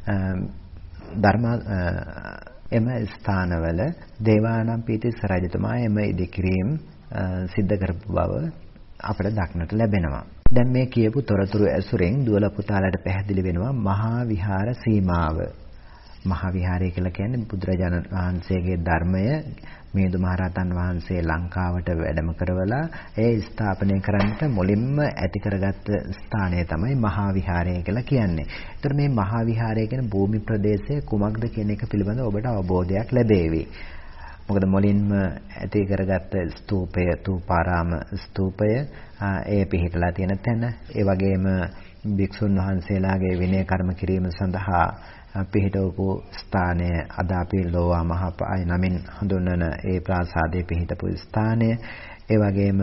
ධර්ම එම ස්ථානවල දේවානම්පියතිස්ස රජතුමා එම ඉදිකිරීම සිද්ධ කරපු බව අපට දක්නට ලැබෙනවා. දැන් මේ කියපු තොරතුරු ඇසුරෙන් දුවල පුතාලට පැහැදිලි වෙනවා මහා විහාර සීමාව. මහා විහාරය කියලා කියන්නේ බුදුරජාණන් වහන්සේගේ ධර්මය මිහිඳු මහරහතන් වහන්සේ ලංකාවට වැඩම කරවලා ඒ ස්ථාපනය කරන්නට මුලින්ම ඇති කරගත්ත ස්ථානය තමයි මහා විහාරය කියලා කියන්නේ. ඒතර මේ මහා විහාරය කියන භූමි ප්‍රදේශය කුමක්ද කියන එක පිළිබඳව ඔබට අවබෝධයක් ලැබේවි. මොකද මුලින්ම ඇති කරගත්ත ස්තූපය, තූපාරාම ස්තූපය, ඒ පිහිටලා තියෙන තැන, ඒ වගේම භික්ෂුන් වහන්සේලාගේ විනය කර්ම කිරීම සඳහා පිහිටවපු ස්ථානය අද අපි ලෝවා මහපාය නමින් හඳුන්වන ඒ ප්‍රාසාදයේ පිහිටපු ස්ථානය, ඒ වගේම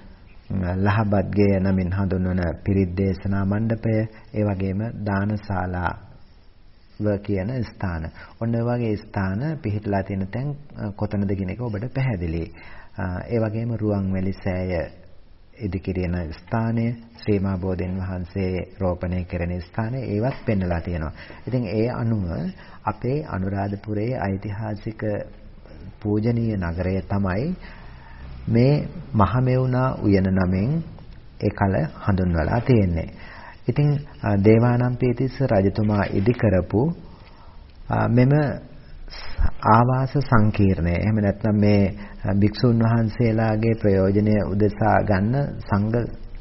ලහබත්ගේ නමින් හඳුන්වන පිරිත් දේශනා මණ්ඩපය, ඒ වගේම දානශාලා ව කියන ස්ථාන. ඔන්න ඔය වගේ ස්ථාන පිහිටලා තියෙන තැන් කොතනද කියන එක ඔබට පැහැදිලි. ඒ වගේම රුවන්වැලි සෑය ඉදිකිරින ස්ථානය, ශ්‍රී මහා බෝධීන් වහන්සේ රෝපණය කරන ස්ථානය ඒවත් පෙන්වලා තියෙනවා. ඉතින් ඒ අනුව අපේ අනුරාධපුරයේ ඓතිහාසික පූජනීය නගරය තමයි මේ මහමෙවුනා උයන නමින් ඒකල හඳුන්වලා තියෙන්නේ. ඉතින් දේවානම්පියතිස්ස රජතුමා ඉදි කරපු මෙම ආවාස සංකීර්ණය, එහෙම නැත්නම් මේ භික්ෂුන් වහන්සේලාගේ ප්‍රයෝජනය උදෙසා ගන්න සංඝ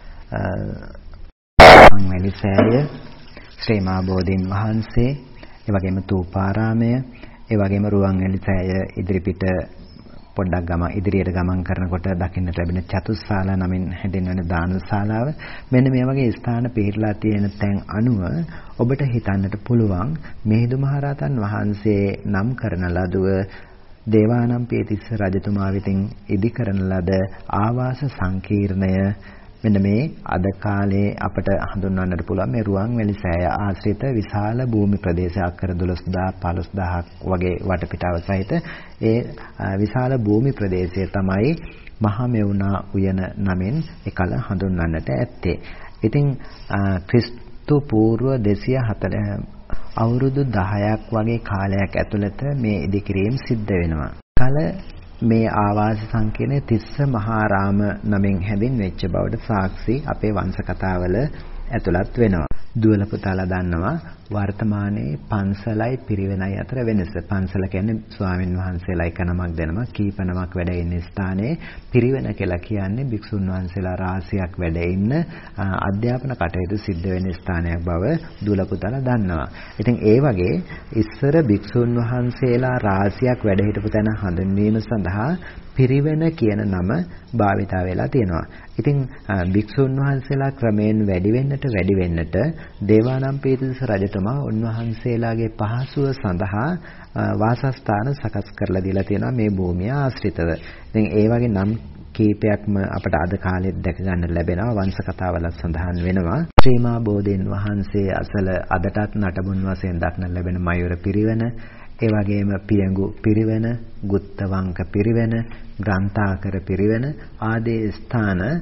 සංවැලිසෑය, ශ්‍රී මහා බෝධීන් වහන්සේ, ඒ වගේම තූපාරාමය, ඒ වගේම රුවන්වැලිසෑය ඉදිරිපිට පොඩ්ඩක් ගම ඉදිරියට ගමන් කරනකොට දකින්නට ලැබෙන චතුස්ශාලා නමින් හැඳින්වෙන දානශාලාව, මෙන්න මේ වගේ ස්ථාන පිහිටලා තියෙන තැන් අනුව ඔබට හිතන්නට පුළුවන් මිහිඳු මහරහතන් වහන්සේ නම් කරන ලදුව දේවානම්පියතිස්ස රජතුමා විසින් ඉදි කරන ලද ආවාස සංකීර්ණය මෙන්න මේ අද කාලේ අපට හඳුන්වන්නට පුළුවන් මේ රුවන්වැලි සෑය ආශ්‍රිත විශාල භූමි ප්‍රදේශයක් අක්කර දොළොස් දහස් පහළොස් දහසක් වගේ වටපිටාව සහිත ඒ විශාල භූමි ප්‍රදේශය තමයි මහමෙවුනා උයන නමින් එකල හඳුන්වන්නට ඇත්තේ. ඉතින් ක්‍රිස්තු පූර්ව දෙසිය හතළිස් අවුරුදු දහයක් වගේ කාලයක් ඇතුළත මේ ඉදිකිරීම සිද්ධ වෙනවා. කල මේ ආවාස සංකීර්ණය තිස්ස මහාරාම නමින් හැඳින්වෙච්ච බවට සාක්ෂි අපේ වංශ කතාවල ඇතුළත් වෙනවා. දුවල පුතාලා දන්නවා වර්තමානයේ පන්සලයි පිරිවෙනයි අතර වෙනස. පන්සල කියන්නේ ස්වාමින් වහන්සේලා එක නමක් දෙනම කීප නමක් වැඩ ඉන්න ස්ථානයේ, පිරිවෙන කියලා කියන්නේ භික්ෂුන් වහන්සේලා රාශියක් වැඩ ඉන්න අධ්‍යාපන කටයුතු සිද්ධ වෙන ස්ථානයක් බව දුවල පුතාලා දන්නවා. ඉතින් ඒ වගේ ඉස්සර භික්ෂුන් වහන්සේලා රාශියක් වැඩ හිටපු තැන හඳුන්වීම සඳහා පිරිවෙන කියන නම භාවිතා වෙලා තියෙනවා. ඉතින් භික්ෂුන් වහන්සේලා ක්‍රමයෙන් වැඩි වෙන්නට වැඩි වෙන්නට දේවානම්පියතිස්ස රජතුමා උන්වහන්සේලාගේ පහසුව සඳහා වාසස්ථාන සකස් කරලා දීලා තියෙනවා මේ භූමිය ආශ්‍රිතව. ඉතින් ඒ වගේ නම් කීපයක්ම අපට අද කාලෙත් දැක ගන්න ලැබෙනවා. වංශ කතාවල සඳහන් වෙනවා. ශ්‍රී මහා බෝධීන් වහන්සේ අසල අදටත් නටබුන් වශයෙන් දක්න ලැබෙන මයුර පිරිවෙන, ඒ වගේම පියඟු පිරිවෙන, ගුත්තවංක පිරිවෙන, ග්‍රන්ථාකර පිරිවෙන ආදී ස්ථාන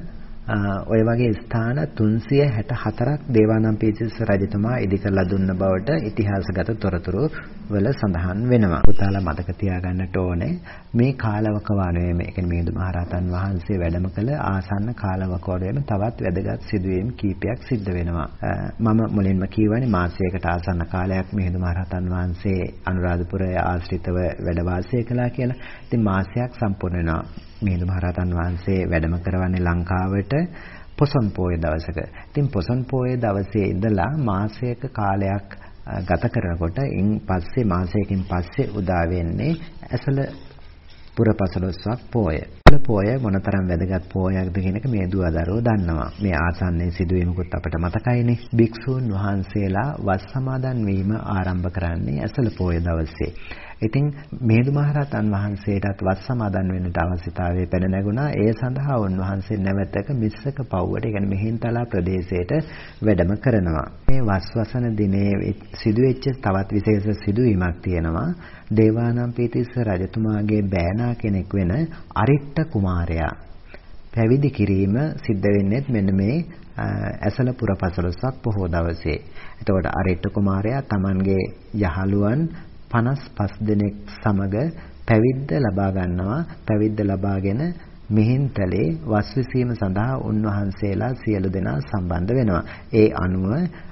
ඔය වගේ ස්ථාන තුන්සිය හැට හතරක් දේවානම්පියතිස්ස රජතුමා ඉදි කරලා දුන්න බවට ඉතිහාසගත තොරතුරු වල සඳහන් වෙනවා. පුතාලා මතක තියාගන්නට ඕනේ මේ කාලවකවානුවේම ඒ කියන්නේ මිහිඳු මහරහතන් වහන්සේ වැඩම කළ ආසන්න කාලවකවානුවේම තවත් වැදගත් සිදුවීම් කීපයක් සිද්ධ වෙනවා. මම මුලින්ම කියවනේ මාසයකට ආසන්න කාලයක් මිහිඳු මහරහතන් වහන්සේ අනුරාධපුරයේ ආශ්‍රිතව වැඩ වාසය කළා කියලා. ඉතින් මාසයක් සම්පූර්ණ වෙනවා. මිහිඳු මහරහතන් වහන්සේ වැඩම කරවන්නේ ලංකාවට පොසොන් පෝය දවසක. ඉතින් පොසොන් පෝය දවසේ ඉඳලා මාසයක කාලයක් ගත කරනකොට ඉන් පස්සේ මාසයකින් පස්සේ උදා වෙන්නේ ඇසළ පුරපසළොස්වක් පෝය. ඇසළ පෝය මොනතරම් වැදගත් පෝයක්ද කියන එක මේ දුවදරුවෝ දන්නවා. මේ ආසන්නයේ සිදුවීමකුත් අපට මතකයිනේ. භික්ෂූන් වහන්සේලා වස් සමාදන් වීම ආරම්භ කරන්නේ ඇසළ පෝය දවසේ. ඉතින් මිහිඳු මහරහතන් වහන්සේටත් වස් සමාදන් වෙන්නට අවශ්‍යතාවය පැන නැගුණා. ඒ සඳහා උන්වහන්සේ නැවතක මිස්සක පව්වට, ඒ කියන්නේ මිහින්තලා ප්‍රදේශයට වැඩම කරනවා. මේ වස් වසන දිනේ සිදුවෙච්ච තවත් විශේෂ සිදුවීමක් තියෙනවා. දේවානම්පියතිස්ස රජතුමාගේ බෑනා කෙනෙක් වෙන අරිට්ඨ කුමාරයා පැවිදි කිරීම සිද්ධ වෙන්නේ මෙන්න මේ ඇසළ පුරපසළොස්වක් පොහොව දවසේ. එතකොට අරිට්ඨ කුමාරයා Tamanගේ යහළුවන් පනස් පහ දෙනෙක් සමග පැවිද්ද ලබා ගන්නවා. පැවිද්ද ලබාගෙන මිහින්තලේ වස් විසීම සඳහා උන්වහන්සේලා සියලු දෙනා සම්බන්ධ වෙනවා. ඒ අනුව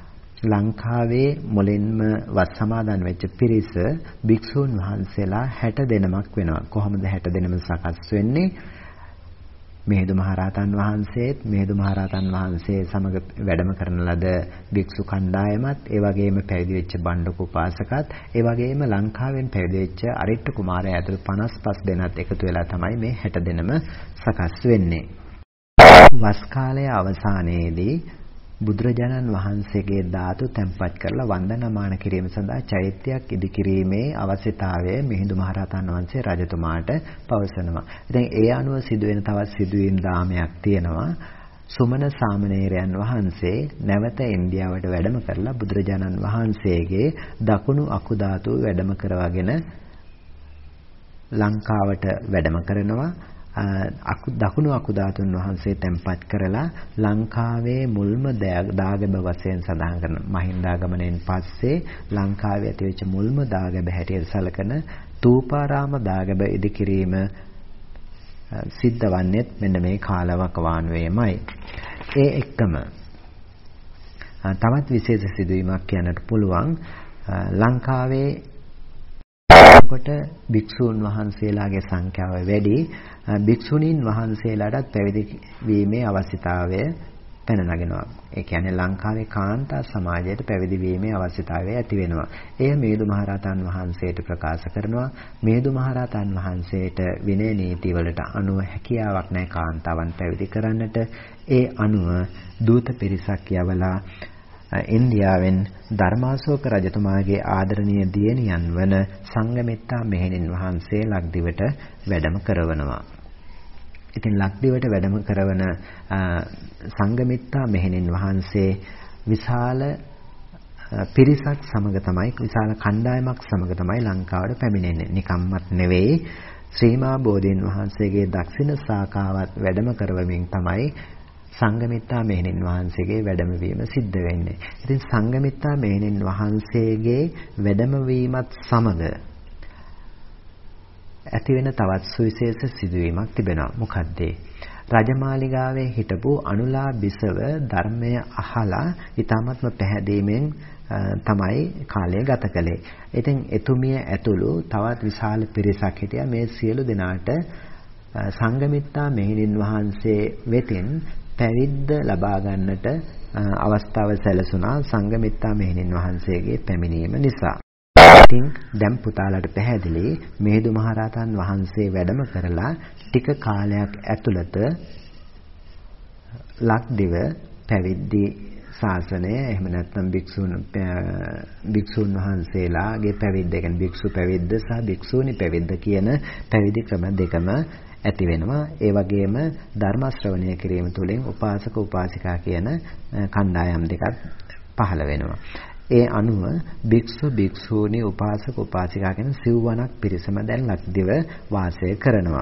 ලංකාවේ මුලින්ම වස් සමාදන් වෙච්ච පිරිස භික්ෂූන් වහන්සේලා හැට දෙනමක් වෙනවා. කොහොමද හැට දෙනම සකස් වෙන්නේ? මිහිඳු මහරහතන් වහන්සේත් මිහිඳු මහරහතන් වහන්සේ සමග වැඩම කරන ලද භික්ෂු කණ්ඩායමත්, ඒ වගේම පැවිදි වෙච්ච බණ්ඩක උපාසකත්, ඒ වගේම ලංකාවෙන් පැවිදි වෙච්ච අරිට්ඨ කුමාරයා ඇතුළු පනස් පහ දෙනාත් එකතු වෙලා තමයි මේ හැට දෙනම සකස් වෙන්නේ. වස් කාලයේ අවසානයේදී බුදුරජාණන් වහන්සේගේ ධාතු තැන්පත් කරලා වන්දනාමාන කිරීම සඳහා චෛත්‍යයක් ඉදි කිරීමේ අවශ්‍යතාවය මිහිඳු මහරහතන් වහන්සේ රජතුමාට පවසනවා. ඉතින් ඒ අනුව සිදුවෙන තවත් සිදුවීම් දාමයක් තියෙනවා. සුමන සාමණේරයන් වහන්සේ නැවත ඉන්දියාවට වැඩම කරලා බුදුරජාණන් වහන්සේගේ දකුණු අකුධාතුව වැඩම කරවගෙන ලංකාවට වැඩම කරනවා. දකුණු අකුධාතුන් වහන්සේ තැන්පත් කරලා ලංකාවේ මුල්ම දාගැබ වශයෙන් සඳහන් කරන මහින්දාගමණයෙන් පස්සේ ලංකාවේ ඇතිවෙච්ච මුල්ම දාගැබ හැටියට සැලකෙන තූපාරාම දාගැබ ඉදි කිරීම සිද්ධ වන්නේ මෙන්න මේ කාලවකවානුවේමයි. ඒ එක්කම තවත් විශේෂ සිදුවීමක් කියන්නට පුළුවන්. ලංකාවේ කොට භික්ෂූන් වහන්සේලාගේ සංඛ්‍යාව වැඩි. භික්ෂුණීන් වහන්සේලාටත් පැවිදි වීමේ අවශ්‍යතාවය පැන නගිනවා. ඒ කියන්නේ ලංකාවේ කාන්තා සමාජයට පැවිදි වීමේ අවශ්‍යතාවය ඇති වෙනවා. එය මිහිඳු මහරහතන් වහන්සේට ප්‍රකාශ කරනවා. මිහිඳු මහරහතන් වහන්සේට විනය නීති වලට අනුව හැකියාවක් නැහැ කාන්තාවන් පැවිදි කරන්නට. ඒ අනුව දූත පිරිසක් යවලා ඉන්දියාවෙන් ධර්මාශෝක රජතුමාගේ ආදරණීය දියණියන් වන සංඝමිත්තා මෙහෙණින් වහන්සේ ලක්දිවට වැඩම කරවනවා. ඉතින් ලක්දිවට වැඩම කරවන සංඝමිත්තා මෙහෙණින් වහන්සේ විශාල පිරිසක් සමග තමයි, විශාල කණ්ඩායමක් සමග තමයි ලංකාවට පැමිණෙන්නේ. නිකම්මත් නෙවෙයි, ශ්‍රීමා බෝධීන් වහන්සේගේ දක්ෂිණ ශාඛාවත් වැඩම කරවමින් තමයි සංඝමිත්තා මෙහෙණින් වහන්සේගේ වැඩමවීම සිද්ධ වෙන්නේ. ඉතින් සංඝමිත්තා මෙහෙණින් වහන්සේගේ වැඩමවීමත් සමග ඇති වෙන තවත් සුවිශේෂ සිදුවීමක් තිබෙනවා. මොකද්ද? රජමාලිගාවේ හිටපු අනුලා බිසව ධර්මය අහලා ඊ타මත්ම පැහැදීමෙන් තමයි කාලය ගත කළේ. ඉතින් එතුමිය ඇතුළු තවත් විශාල පිරිසක් හිටියා. මේ සියලු දෙනාට සංඝමිත්තා මෙහෙණින් වහන්සේ වෙතින් පැවිද්ද ලබා ගන්නට අවස්ථාව සැලසුණා සංඝමිත්තා මෙහෙණින් වහන්සේගේ පැමිණීම නිසා. ඉතින් දැන් පුතාලට පැහැදිලි මිහිඳු මහරහතන් වහන්සේ වැඩම කරලා ටික කාලයක් ඇතුළත ලක්දිව පැවිදි ශාසනය එහෙම නැත්නම් භික්ෂුන් භික්ෂුන් වහන්සේලාගේ පැවිද්ද, කියන්නේ භික්ෂු පැවිද්ද සහ භික්ෂූනි පැවිද්ද කියන පැවිදි ක්‍රම දෙකම ඇති වෙනවා. ඒ වගේම ධර්ම ශ්‍රවණය කිරීම තුළින් උපාසක උපාසිකා කියන කණ්ඩායම් දෙකක් පහළ වෙනවා. ඒ අනුව භික්ෂු භික්ෂූනි උපාසක උපාසිකා කියන සිව්වණක් පිරිසම දැන් ලක්දිව වාසය කරනවා.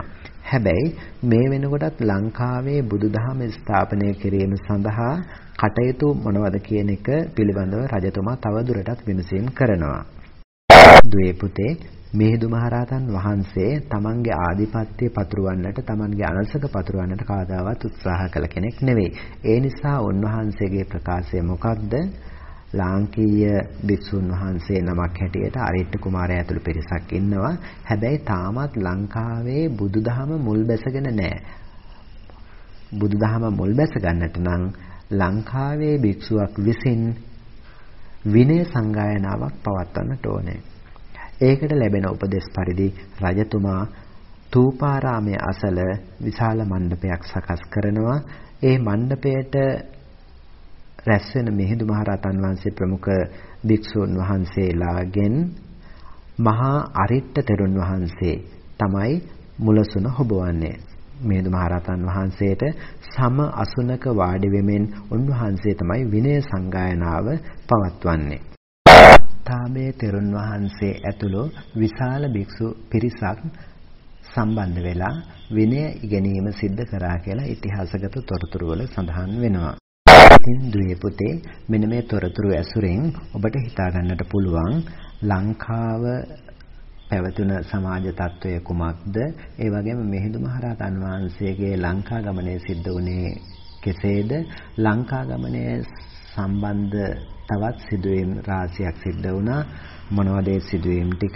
හැබැයි මේ වෙනකොටත් ලංකාවේ බුදුදහම ස්ථාපනය කිරීම සඳහා කටයුතු මොනවද කියන එක පිළිබඳව රජතුමා තවදුරටත් විමසීම් කරනවා. දුවේ පුතේ මිහිඳු මහරහතන් වහන්සේ තමන්ගේ ආධිපත්‍ය පතුරවන්නට තමන්ගේ අනසක පතුරවන්නට කවදාවත් උත්සාහ කළ කෙනෙක් නෙවෙයි. ඒ නිසා උන්වහන්සේගේ ප්‍රකාශය මොකක්ද? ලාංකීය භික්ෂුන් වහන්සේ නමක් හැටියට අරිට්ඨ කුමාරයා ඇතුළු පිරිසක් ඉන්නවා. හැබැයි තාමත් ලංකාවේ බුදුදහම මුල් බැසගෙන නැහැ. බුදුදහම මුල් බැස ගන්නට නම් ලංකාවේ භික්ෂුවක් විසින් විනය සංගායනාවක් පවත්වන්නට ඕනේ. ඒකට ලැබෙන උපදෙස් පරිදි රජතුමා තූපාරාමයේ අසල විශාල මණ්ඩපයක් සකස් කරනවා. ඒ මණ්ඩපයට රැස් වෙන මිහිඳු මහරහතන් වහන්සේ ප්‍රමුඛ භික්ෂුන් වහන්සේලාගෙන් මහා අරිට්ඨ තෙරුන් වහන්සේ තමයි මුලසුන හොබවන්නේ. මිහිඳු මහරහතන් වහන්සේට සම අසුනක වාඩි වෙමින් උන්වහන්සේ තමයි විනය සංගායනාව පවත්වන්නේ. තාමේ තෙරුන් වහන්සේ ඇතුළු විශාල භික්ෂු පිරිසක් සම්බන්ධ වෙලා විනය ඉගෙනීම සිද්ධ කරා කියලා ඉතිහාසගත තොරතුරු වල සඳහන් වෙනවා. ඉතින් දුවේ පුතේ මෙන්න මේ තොරතුරු ඇසුරෙන් ඔබට හිතා ගන්නට පුළුවන් ලංකාව පැවතුන සමාජ තත්වය කුමක්ද? ඒ වගේම මිහිඳු මහරහතන් වහන්සේගේ ලංකා ගමනේ සිද්ධ වුණේ කෙසේද? ලංකා ගමනේ සම්බන්ධ තවත් සිදුවීම් රාශියක් සිද්ධ වුණා. මොනවද ඒ සිදුවීම් ටික?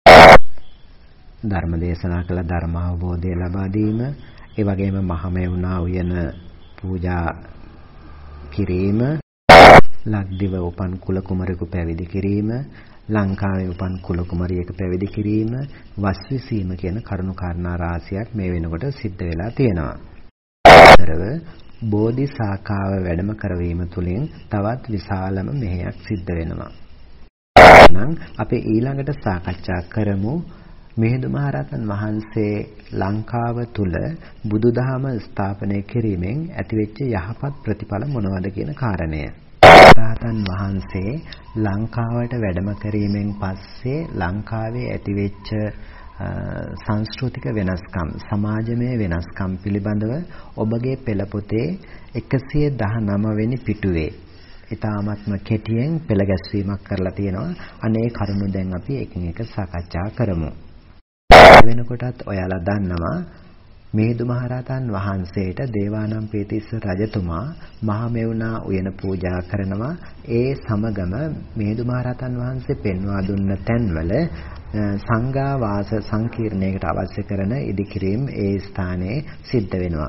ධර්ම දේශනා කළ ධර්ම අවබෝධය ලබා දීම, ඒ වගේම මහමෙවුනා උයන පූජා කිරීම, ලක්දිව උපන් කුල කුමරෙකු පැවිදි කිරීම, ලංකාවේ උපන් කුල කුමරියක පැවිදි කිරීම, වස්විසීම කියන කරුණු කාරණා රාශියක් මේ වෙනකොට සිද්ධ වෙලා තියෙනවා. අතරව බෝධි සාකාව වැඩම කරවීම තුළින් තවත් විශාලම මෙහෙයක් සිද්ධ වෙනවා. එහෙනම් අපි ඊළඟට සාකච්ඡා කරමු මිහිඳු මහරහතන් වහන්සේ ලංකාව තුල බුදුදහම ස්ථාපනය කිරීමෙන් ඇතිවෙච්ච යහපත් ප්‍රතිඵල මොනවද කියන කාරණය. රහතන් වහන්සේ ලංකාවට වැඩම කිරීමෙන් පස්සේ ලංකාවේ ඇතිවෙච්ච සංස්කෘතික වෙනස්කම්, සමාජමය වෙනස්කම් පිළිබඳව ඔබගේ පෙළ පොතේ එකසිය දහනව වෙනි පිටුවේ ඊ타ත්ම කෙටියෙන් පෙළ ගැස්වීමක් කරලා තියෙනවා. අනේ කරුණු දැන් අපි එකින් එක සාකච්ඡා කරමු. වෙනකොටත් ඔයාලා දන්නවා මිහිඳු මහරහතන් වහන්සේට දේවානම්පියතිස්ස රජතුමා මහමෙවුනා උයන පූජා කරනවා. ඒ සමගම මිහිඳු මහරහතන් වහන්සේ පෙන්වා දුන්න තැන්වල සංඝා වාස සංකීර්ණයකට අවශ්‍ය කරන ඉදිකිරීම ඒ ස්ථානයේ සිද්ධ වෙනවා.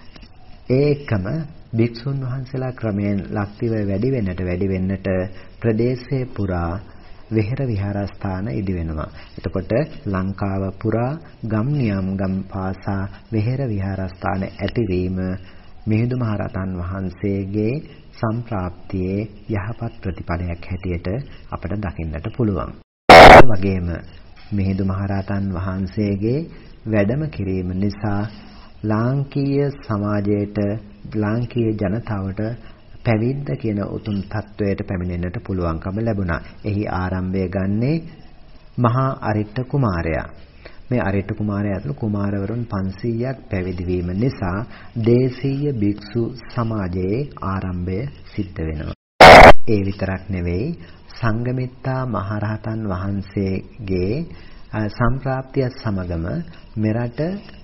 ඒ එකම භික්ෂුන් වහන්සේලා ක්‍රමයෙන් ලක්තිව වැඩි වෙන්නට වැඩි වෙන්නට ප්‍රදේශයේ පුරා විහෙර විහාරස්ථාන ඉදි වෙනවා. එතකොට ලංකාව පුරා ගම් නියම් ගම් පාසා විහෙර විහාරස්ථාන ඇතිවීම මිහිඳු මහරහතන් වහන්සේගේ සම්ප්‍රාප්තියේ යහපත් ප්‍රතිඵලයක් හැටියට අපට දකින්නට පුළුවන්. ඒ වගේම මිහිඳු මහරහතන් වහන්සේගේ වැඩම කිරීම නිසා ලාංකීය සමාජයට, ලාංකීය ජනතාවට පැවිද්ද කියන උතුම් තත්වයට පැමිණෙන්නට පුළුවන්කම ලැබුණා. එහි ආරම්භය ගන්නේ මහා අරිට්ඨ කුමාරයා. මේ අරිට්ඨ කුමාරයා ඇතුළු කුමාරවරුන් පන්සීයක් පැවිදි වීම නිසා දේශීය භික්ෂු සමාජයේ ආරම්භය සිද්ධ වෙනවා. ඒ විතරක් නෙවෙයි, සංඝමිත්තා මහරහතන් වහන්සේගේ සම්ප්‍රාප්තිය සමගම මෙරට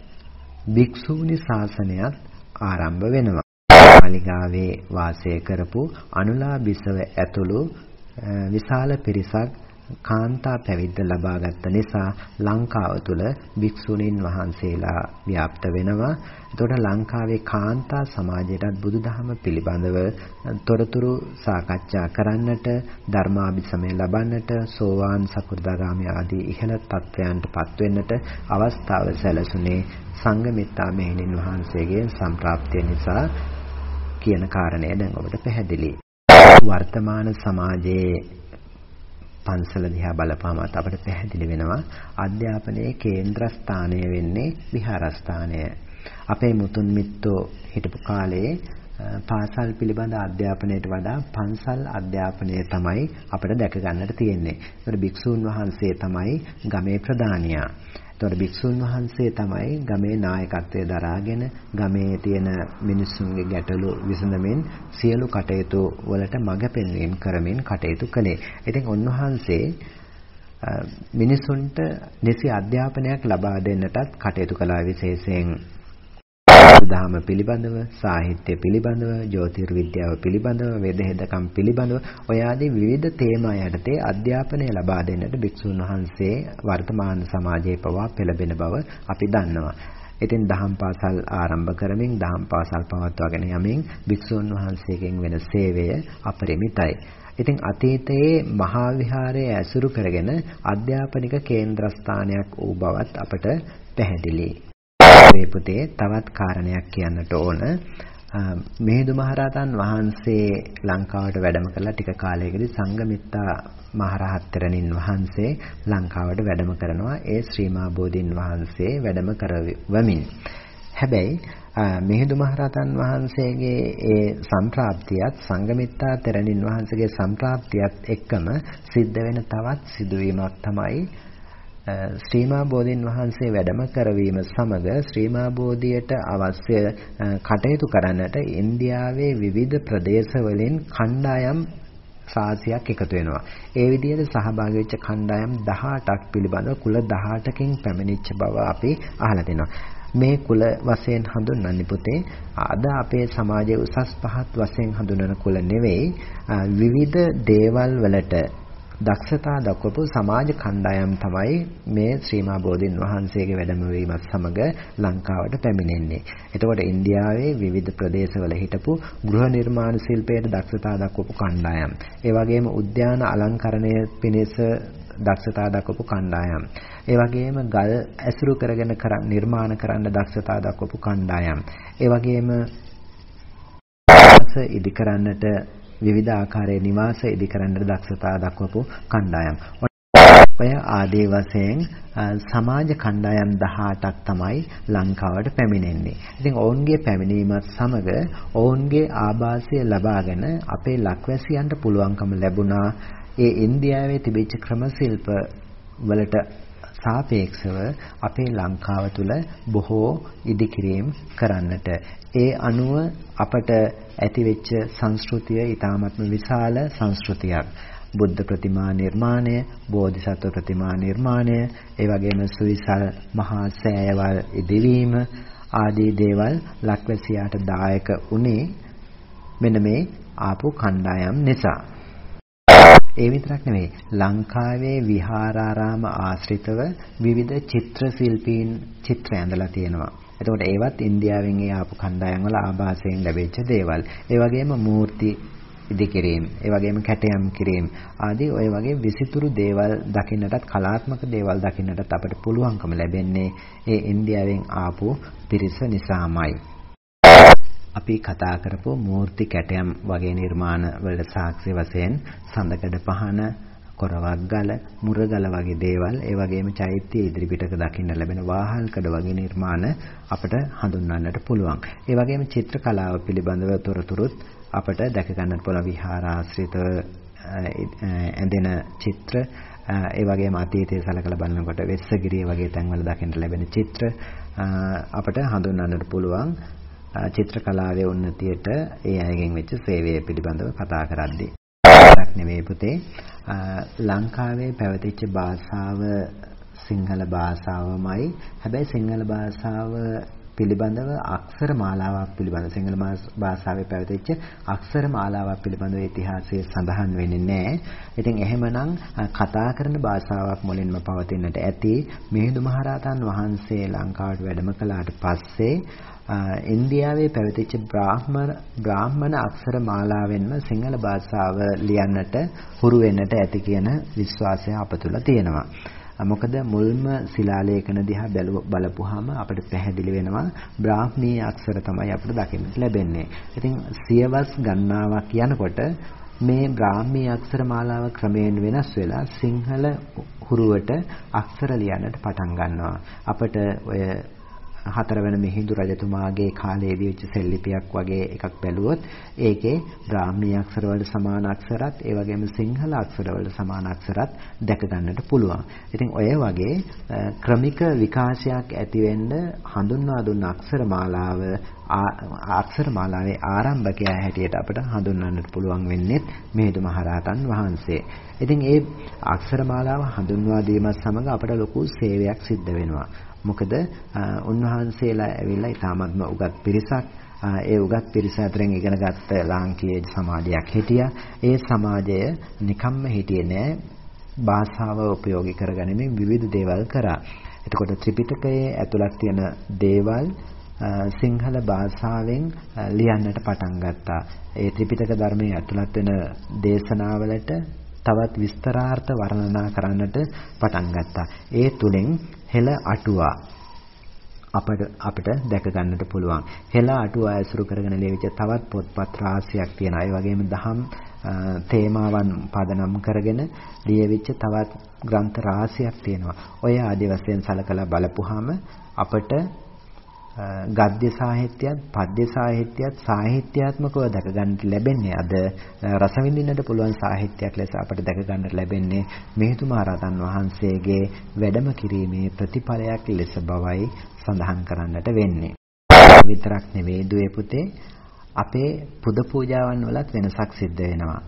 භික්ෂූනි ශාසනයත් ආරම්භ වෙනවා. මාලිගාවේ වාසය කරපු අනුලා බිසව ඇතුළු විශාල පිරිසක් කාන්තා පැවිද්ද ලබාගත් නිසා ලංකාව තුළ භික්ෂුණීන් වහන්සේලා ව්‍යාප්ත වෙනවා. එතකොට ලංකාවේ කාන්තා සමාජයටත් බුදුදහම පිළිබඳව තොරතුරු සාකච්ඡා කරන්නට, ධර්මාභිසමය ලබන්නට, සෝවාන් සකෘදාගාමි ආදී ඉහළ තත්ත්වයන්ට පත් වෙන්නට අවස්ථාව සැලසුනේ සංඝමිත්තා මෙහෙණින් වහන්සේගේ සම්ප්‍රාප්තිය නිසා කියන කාරණය දැන් ඔබට පැහැදිලි. වර්තමාන සමාජයේ පන්සල දිහා බලපුවම අපට පැහැදිලි වෙනවා අධ්‍යාපනයේ කේන්ද්‍රස්ථානය වෙන්නේ විහාරස්ථානය. අපේ මුතුන් මිත්තෝ හිටපු කාලේ පාසල් පිළිබඳ අධ්‍යාපනයට වඩා පන්සල් අධ්‍යාපනය තමයි අපිට දැක ගන්නට තියෙන්නේ. ඒතර භික්ෂූන් වහන්සේ තමයි ගමේ ප්‍රධානියා. එතකොට භික්ෂුන් වහන්සේ තමයි ගමේ නායකත්වයේ දරාගෙන ගමේ තියෙන මිනිසුන්ගේ ගැටලු විසඳමින් සියලු කටයුතු වලට මඟ පෙන්වීම කරමින් කටයුතු කළේ. ඉතින් උන්වහන්සේ මිනිසුන්ට නිසි අධ්‍යාපනයක් ලබා දෙන්නටත් කටයුතු කළා. විශේෂයෙන් දහම පිළිබඳව, සාහිත්‍ය පිළිබඳව, ජ්‍යොතිර්විද්‍යාව පිළිබඳව, වේදහෙදකම් පිළිබඳව ඔය ආදී විවිධ තේමා යටතේ අධ්‍යාපනය ලබා දෙන්නට භික්ෂුන් වහන්සේ වර්තමාන සමාජයේ පවා පෙළඹෙන බව අපි දන්නවා. ඉතින් දහම් පාසල් ආරම්භ කරමින් දහම් පාසල් පවත්වාගෙන යමින් භික්ෂුන් වහන්සේගෙන් වෙන සේවය අපරිමිතයි. ඉතින් අතීතයේ මහා විහාරය ඇසුරු කරගෙන අධ්‍යාපනික කේන්ද්‍රස්ථානයක් වූ බවත් අපට පැහැදිලියි. මේ පුතේ තවත් කාරණයක් කියන්නට ඕන. මිහිඳු මහරහතන් වහන්සේ ලංකාවට වැඩම කළා. ටික කාලයකදී සංඝමිත්තා මහරහත් තෙරණින් වහන්සේ ලංකාවට වැඩම කරනවා. ඒ ශ්‍රී මහා බෝධීන් වහන්සේ වැඩම කරවමින්. හැබැයි මිහිඳු මහරහතන් වහන්සේගේ ඒ සම්ප්‍රාප්තියත් සංඝමිත්තා තෙරණින් වහන්සේගේ සම්ප්‍රාප්තියත් එක්කම සිද්ධ වෙන තවත් සිදුවීමක් තමයි ශ්‍රී මහා බෝධීන් වහන්සේ වැඩම කරවීම සමග ශ්‍රී මහා බෝධියට අවශ්‍ය කටයුතු කරන්නට ඉන්දියාවේ විවිධ ප්‍රදේශවලින් කණ්ඩායම් රාශියක් එකතු වෙනවා. ඒ විදිහට සහභාගී වෙච්ච කණ්ඩායම් දහඅටක් පිළිබඳව කුල දහඅටකින් පැමිණිච්ච බව අපි අහලා තිනවා. මේ කුල වශයෙන් හඳුන්වන්නේ පුතේ අද අපේ සමාජයේ උසස් පහත් වශයෙන් හඳුන්වන කුල නෙවෙයි, විවිධ දේවල් වලට දක්ෂතා දක්වපු සමාජ කණ්ඩායම් තමයි මේ ශ්‍රී මහා බෝධීන් වහන්සේගේ වැඩමවීමත් සමග ලංකාවට පැමිණෙන්නේ. එතකොට ඉන්දියාවේ විවිධ ප්‍රදේශවල හිටපු ගෘහ නිර්මාණ ශිල්පයේ දක්ෂතා දක්වපු කණ්ඩායම්, ඒ වගේම උද්‍යාන අලංකරණය පිණිස දක්ෂතා දක්වපු කණ්ඩායම්, ඒ වගේම ගල් ඇසුරු කරගෙන නිර්මාණ කරන්න දක්ෂතා දක්වපු කණ්ඩායම්, ඒ වගේම ඉදි කරන්නට විවිධ ආකාරයේ නිවාස ඉදි කරන්නට දක්ෂතා දක්වපු කණ්ඩායම්. ඔය ආදී වශයෙන් සමාජ කණ්ඩායම් දහඅටක් තමයි ලංකාවට පැමිණෙන්නේ. ඉතින් ඔවුන්ගේ පැමිණීමත් සමග ඔවුන්ගේ ආభాසය ලබාගෙන අපේ ලක්වැසියන්ට පුළුවන්කම ලැබුණා ඒ ඉන්දියාවේ තිබිච්ච ක්‍රම ශිල්ප වලට සාපේක්ෂව අපේ ලංකාව තුල බොහෝ ඉදිකිරීම් කරන්නට. ඒ අනුව අපට ඇතිවෙච්ච සංස්කෘතිය ඊටාත්ම විශාල සංස්කෘතියක්. බුද්ධ ප්‍රතිමා නිර්මාණය, බෝධිසත්ව ප්‍රතිමා නිර්මාණය, ඒ වගේම සුවිසල් මහා සෑයවල් ඉදිවීම ආදී දේවල් ලක්වැසියාට දායක උනේ මෙන්න මේ ආපු කණ්ඩායම් නිසා. ඒ විතරක් නෙවෙයි, ලංකාවේ විහාරාරාම ආශ්‍රිතව විවිධ චිත්‍ර ශිල්පීන් චිත්‍ර ඇඳලා තියෙනවා. එතකොට ඒවත් ඉන්දියාවෙන් ඒ ආපු කණ්ඩායම් වල ආభాසයෙන් ලැබෙච්ච දේවල්. ඒ වගේම මූර්ති ඉදිකිරීම, ඒ වගේම කැටයම් කිරීම ආදී ඔය වගේ විසිතුරු දේවල් දකින්නටත් කලාත්මක දේවල් දකින්නටත් අපිට පුළුවන්කම ලැබෙන්නේ ඒ ඉන්දියාවෙන් ආපු පිරිස නිසාමයි. අපි කතා කරපු මූර්ති කැටයම් වගේ නිර්මාණ වලට සාක්ෂි වශයෙන් සඳකඩ පහන, කොරවක් ගල, මුරගල වගේ දේවල්, ඒ වගේම චෛත්‍ය ඉදිරිපිටක දකින්න ලැබෙන වාහල්කඩ වගේ නිර්මාණ අපට හඳුන්වන්නට පුළුවන්. ඒ වගේම චිත්‍ර කලාව පිළිබඳව තොරතුරුත් අපට දැක ගන්නට පුළුවන්. විහාරාශ්‍රිතව ඇඳෙන චිත්‍ර, ඒ වගේම අතීතයේ සලකලා බලනකොට වෙස්සගිරිය වගේ තැන්වල දකින්න ලැබෙන චිත්‍ර අපට හඳුන්වන්නට පුළුවන්. චිත්‍ර කලාවේ උන්නතියට ඒ අයගෙන් වෙච්ච සේවය පිළිබඳව කතා කරද්දී ක් නෙවෙයි පුතේ, ලංකාවේ පැවතිච්ච භාෂාව සිංහල භාෂාවමයි. හැබැයි සිංහල භාෂාව පිළිබඳව අක්ෂර මාලාවක් පිළිබඳව සිංහල භාෂාවේ පැවතිච්ච අක්ෂර මාලාවක් පිළිබඳව ඉතිහාසයේ සඳහන් වෙන්නේ නැහැ. ඉතින් එහෙමනම් කතා කරන භාෂාවක් මුලින්ම පවතින්නට ඇති. මිහිඳු මහරහතන් වහන්සේ ලංකාවට වැඩම කළාට පස්සේ ඉන්දියාවේ පැවතිච්ච බ්‍රාහ්මණ බ්‍රාහ්මණ අක්ෂර මාලාවෙන්ම සිංහල භාෂාව ලියන්නට හුරු වෙන්නට ඇති කියන විශ්වාසය අප තුළ තියෙනවා. මොකද මුල්ම ශිලාලේඛන දිහා බලපුවාම අපිට පැහැදිලි වෙනවා බ්‍රාහ්මීය අක්ෂර තමයි අපිට දකින්නට ලැබෙන්නේ. ඉතින් සියවස් ගණනාවක් යනකොට මේ බ්‍රාහ්මීය අක්ෂර මාලාව ක්‍රමයෙන් වෙනස් වෙලා සිංහල හුරුවට අක්ෂර ලියන්නට පටන් ගන්නවා. අපිට ඔය හතරවන මිහිඳු රජතුමාගේ කාලයේදී වෙච්ච සෙල්ලිපියක් වගේ එකක් බැලුවොත් ඒකේ බ්‍රාහ්මී අක්ෂර වලට සමාන අක්ෂරත් ඒ වගේම සිංහල අක්ෂර වලට සමාන අක්ෂරත් දැක ගන්නට පුළුවන්. ඉතින් ඔය වගේ ක්‍රමික විකාශයක් ඇති වෙන්න හඳුන්වා දුන්න අක්ෂර මාලාව අක්ෂර මාලාවේ ආරම්භකයා හැටියට අපිට හඳුන්වන්නට පුළුවන් වෙන්නේ මිහිඳු මහරහතන් වහන්සේ. ඉතින් ඒ අක්ෂර මාලාව හඳුන්වා දීමත් සමග අපට ලොකු සේවයක් සිද්ධ වෙනවා. මොකද උන්වහන්සේලා ඇවිල්ලා ඊටාත්ම උගත් පිරිසක් ඒ උගත් පිරිස අතරින් ඉගෙනගත්ත ලාංකීය සමාජයක් හිටියා. ඒ සමාජය නිකම්ම හිටියේ නෑ. භාෂාව උපයෝගී කරගැනීමෙන් විවිධ දේවල් කරා. එතකොට ත්‍රිපිටකයේ ඇතුළත් තියෙන දේවල් සිංහල භාෂාවෙන් ලියන්නට පටන් ගත්තා. ඒ ත්‍රිපිටක ධර්මයේ ඇතුළත් වෙන දේශනාවලට තවත් විස්තරාර්ථ වර්ණනා කරන්නට පටන් ගත්තා. ඒ තුලින් හෙළ අටුවා අපිට අපිට දැක ගන්නට පුළුවන්. හෙළ අටුවා ඇසුරු කරගෙන ලියවිච්ච තවත් පොත්පත් රාශියක් තියෙනවා. ඒ වගේම දහම් තේමාවන් පදනම් කරගෙන ලියවිච්ච තවත් ග්‍රන්ථ රාශියක් තියෙනවා. ඔය ආදි වශයෙන් සලකලා බලපුවාම අපිට ගද්‍ය සාහිත්‍යයත් පද්‍ය සාහිත්‍යයත් සාහිත්‍යාත්මකව දැක ගන්නට ලැබෙන්නේ අද රස විඳින්නට පුළුවන් සාහිත්‍යයක් ලෙස අපට දැක ගන්නට ලැබෙන්නේ මිහිඳු මහරහතන් වහන්සේගේ වැඩම කිරීමේ ප්‍රතිඵලයක් ලෙස බවයි සඳහන් කරන්නට වෙන්නේ. විතරක් නෙවෙයි දුවේ පුතේ අපේ පුද පූජාවන් වලත් වෙනසක් සිද්ධ වෙනවා.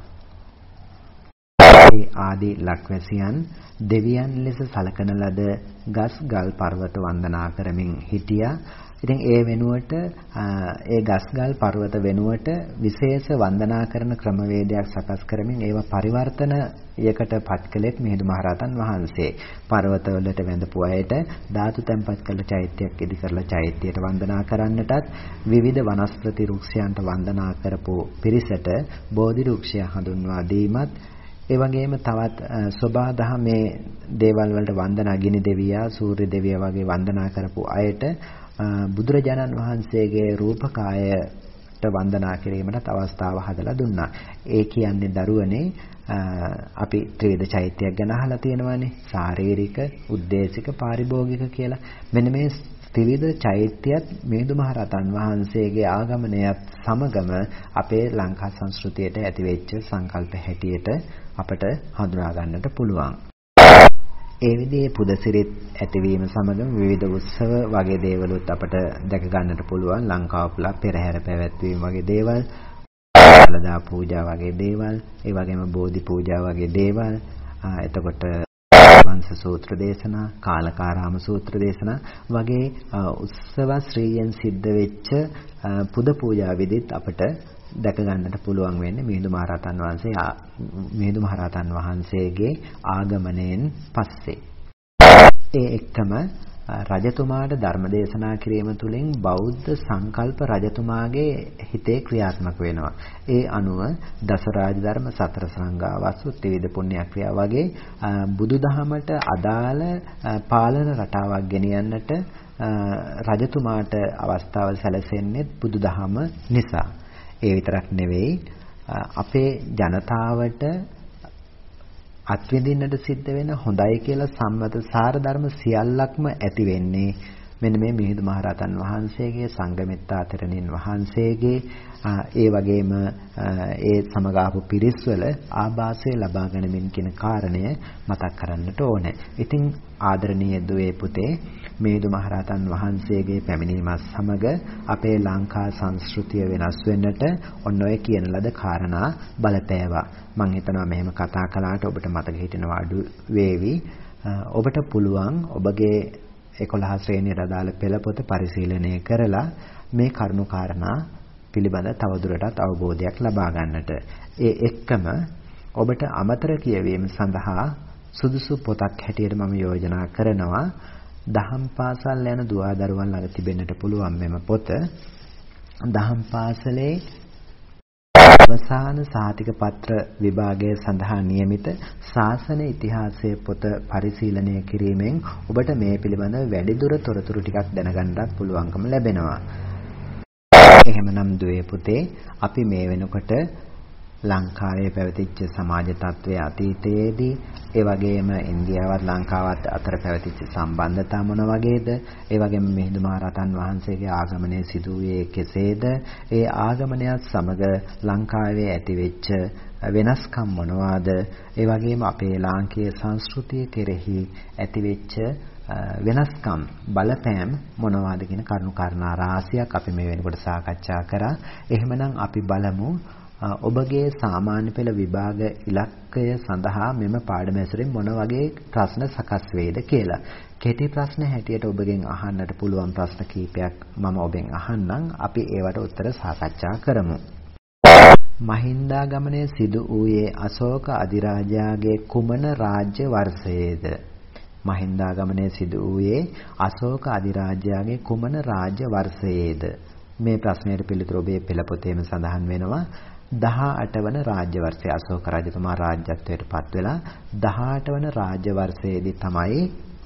ආදී ලක්වැසියන් දෙවියන් ලෙස සලකන ලද ගස් ගල් පර්වත වන්දනා කරමින් හිටියා. ඉතින් ඒ වෙනුවට ඒ ගස්ගල් පර්වත වෙනුවට විශේෂ වන්දනා කරන ක්‍රමවේදයක් සකස් කරමින් ඒවා පරිවර්තනයකට පත් කළෙත් මිහිඳු මහරහතන් වහන්සේ. පර්වත වලට වැඳපු අයට ධාතු තැන්පත් කළ චෛත්‍යයක් ඉදි කරලා චෛත්‍යයට වන්දනා කරන්නටත් විවිධ වනස්පති වෘක්ෂයන්ට වන්දනා කරපු පිරිසට බෝධි වෘක්ෂය හඳුන්වා දීමත් ඒ වගේම තවත් සෝභා දහමේ දේවල් වලට වන්දනා ගිනි දෙවියා සූර්ය දෙවියා වගේ වන්දනා කරපු අයට බුදුරජාණන් වහන්සේගේ රූපකායට වන්දනා කිරීමට අවස්ථාව හදලා දුන්නා. ඒ කියන්නේ දරුවනේ අපි ත්‍රිවිධ චෛත්‍යයක් ගැන අහලා තියෙනවානේ. ශාරීරික, උද්දේශික, පාරිභෝගික කියලා. මෙන්න මේ ත්‍රිවිධ චෛත්‍යයත් මිහිඳු මහරහතන් වහන්සේගේ ආගමනයත් සමගම අපේ ලංකා සංස්කෘතියට ඇතිවෙච්ච සංකල්ප හැටියට අපට හඳුනා ගන්නට පුළුවන්. ඒ විදිහේ පුදසිරිත් ඇතිවීම සමගම විවිධ උත්සව වගේ දේවලුත් අපට දැක ගන්නට පුළුවන්. ලංකාව පුරා පෙරහැර පැවැත්වීම වගේ දේවල්, දළදා පූජා වගේ දේවල්, ඒ වගේම බෝධි පූජා වගේ දේවල්, එතකොට වංශ සූත්‍ර දේශනා, කාලකාරාම සූත්‍ර දේශනා වගේ උත්සව ශ්‍රීයෙන් සිද්ධ වෙච්ච පුද පූජා විදිත් අපට දැක ගන්නට පුළුවන් වෙන්නේ මිහිඳු මහරහතන් වහන්සේ මිහිඳු මහරහතන් වහන්සේගේ ආගමනයෙන් පස්සේ. ඒ එක්කම රජතුමාට ධර්ම දේශනා කිරීම තුළින් බෞද්ධ සංකල්ප රජතුමාගේ හිතේ ක්‍රියාත්මක වෙනවා. ඒ අනුව දසරාජ ධර්ම, සතර සංඝා වස්තු, ත්‍රිවිධ පුණ්‍ය ක්‍රියා වගේ බුදුදහමට අදාළ පාලන රටාවක් ගෙනියන්නට රජතුමාට අවස්ථාව සැලසෙන්නේ බුදුදහම නිසා. ඒ විතරක් නෙවෙයි අපේ ජනතාවට අත්විඳින්නට සිද්ධ වෙන හොඳයි කියලා සම්මත සාර ධර්ම සියල්ලක්ම ඇති වෙන්නේ මෙන්න මේ මිහිඳු මහරහතන් වහන්සේගේ සංඝමිත්තා තෙරණින් වහන්සේගේ ඒ වගේම ඒ සමගාපු පිරිස්වල ආభాසය ලබා ගැනීමෙන් කියන කාරණය මතක් කරන්නට ඕනේ. ඉතින් ආදරණීය දුවේ පුතේ මිහිඳු මහරහතන් වහන්සේගේ පැමිණීමත් සමග අපේ ලංකා සංස්කෘතිය වෙනස් වෙන්නට ඔන්න ඔය කියන ලද කාරණා බලපෑවා. මම හිතනවා මෙහෙම කතා කළාට ඔබට මතක හිටිනවා අඩු වේවි. ඔබට පුළුවන් ඔබගේ එකොළහ ශ්‍රේණියට අදාළ පෙළ පොත පරිශීලනය කරලා මේ කරුණු කාරණා පිළිබඳ තවදුරටත් අවබෝධයක් ලබා ගන්නට. ඒ එක්කම ඔබට අමතර කියවීම සඳහා සුදුසු පොතක් හැටියට මම යෝජනා කරනවා දහම් පාසල් යන දුවා දරුවන් ළඟ තිබෙන්නට පුළුවන් මෙම පොත. දහම් පාසලේ අවසාන සහතික පත්‍ර විභාගය සඳහා නියමිත ශාසන ඉතිහාසයේ පොත පරිශීලනය කිරීමෙන් ඔබට මේ පිළිබඳව වැඩිදුර තොරතුරු ටිකක් දැනගන්නත් පුළුවන්කම ලැබෙනවා. එහෙමනම් දුවේ පුතේ අපි මේ වෙනකොට ලංකාවේ පැවතිච්ච සමාජ තත්ත්වයේ අතීතයේදී ඒ වගේම ඉන්දියාවත් ලංකාවත් අතර පැවතිච්ච සම්බන්ධතා මොන වගේද? ඒ වගේම මිහිඳු මහරහතන් වහන්සේගේ ආගමනය සිදු වූයේ කෙසේද? ඒ ආගමනයත් සමග ලංකාවේ ඇතිවෙච්ච වෙනස්කම් මොනවාද? ඒ වගේම අපේ ලාංකීය සංස්කෘතිය කෙරෙහි ඇතිවෙච්ච වෙනස්කම් බලපෑම් මොනවාද කියන කරුණු කාරණා රාශියක් අපි මේ වෙනකොට සාකච්ඡා කරා. එහෙමනම් අපි බලමු ඔබගේ සාමාන්‍ය පෙළ විභාග ඉලක්කය සඳහා මෙම පාඩම ඇසුරෙන් මොන වගේ ප්‍රශ්න සකස් වෙයිද කියලා. කෙටි ප්‍රශ්න හැටියට ඔබගෙන් අහන්නට පුළුවන් ප්‍රශ්න කීපයක් මම ඔබෙන් අහන්නම්. අපි ඒවට උත්තර සාකච්ඡා කරමු. මහින්දාගමනය සිදු වූයේ අශෝක අධිරාජයාගේ කුමන රාජ්‍ය වර්ෂයේද? මහින්දාගමනය සිදු වූයේ අශෝක අධිරාජයාගේ කුමන රාජ්‍ය වර්ෂයේද? මේ ප්‍රශ්නයට පිළිතුර ඔබේ පෙළ පොතේම සඳහන් වෙනවා. දහඅට වන රාජ්‍ය වර්ෂයේ අශෝක රජතුමා රාජ්‍යත්වයට පත් වෙලා දහඅට වන රාජ්‍ය වර්ෂයේදී තමයි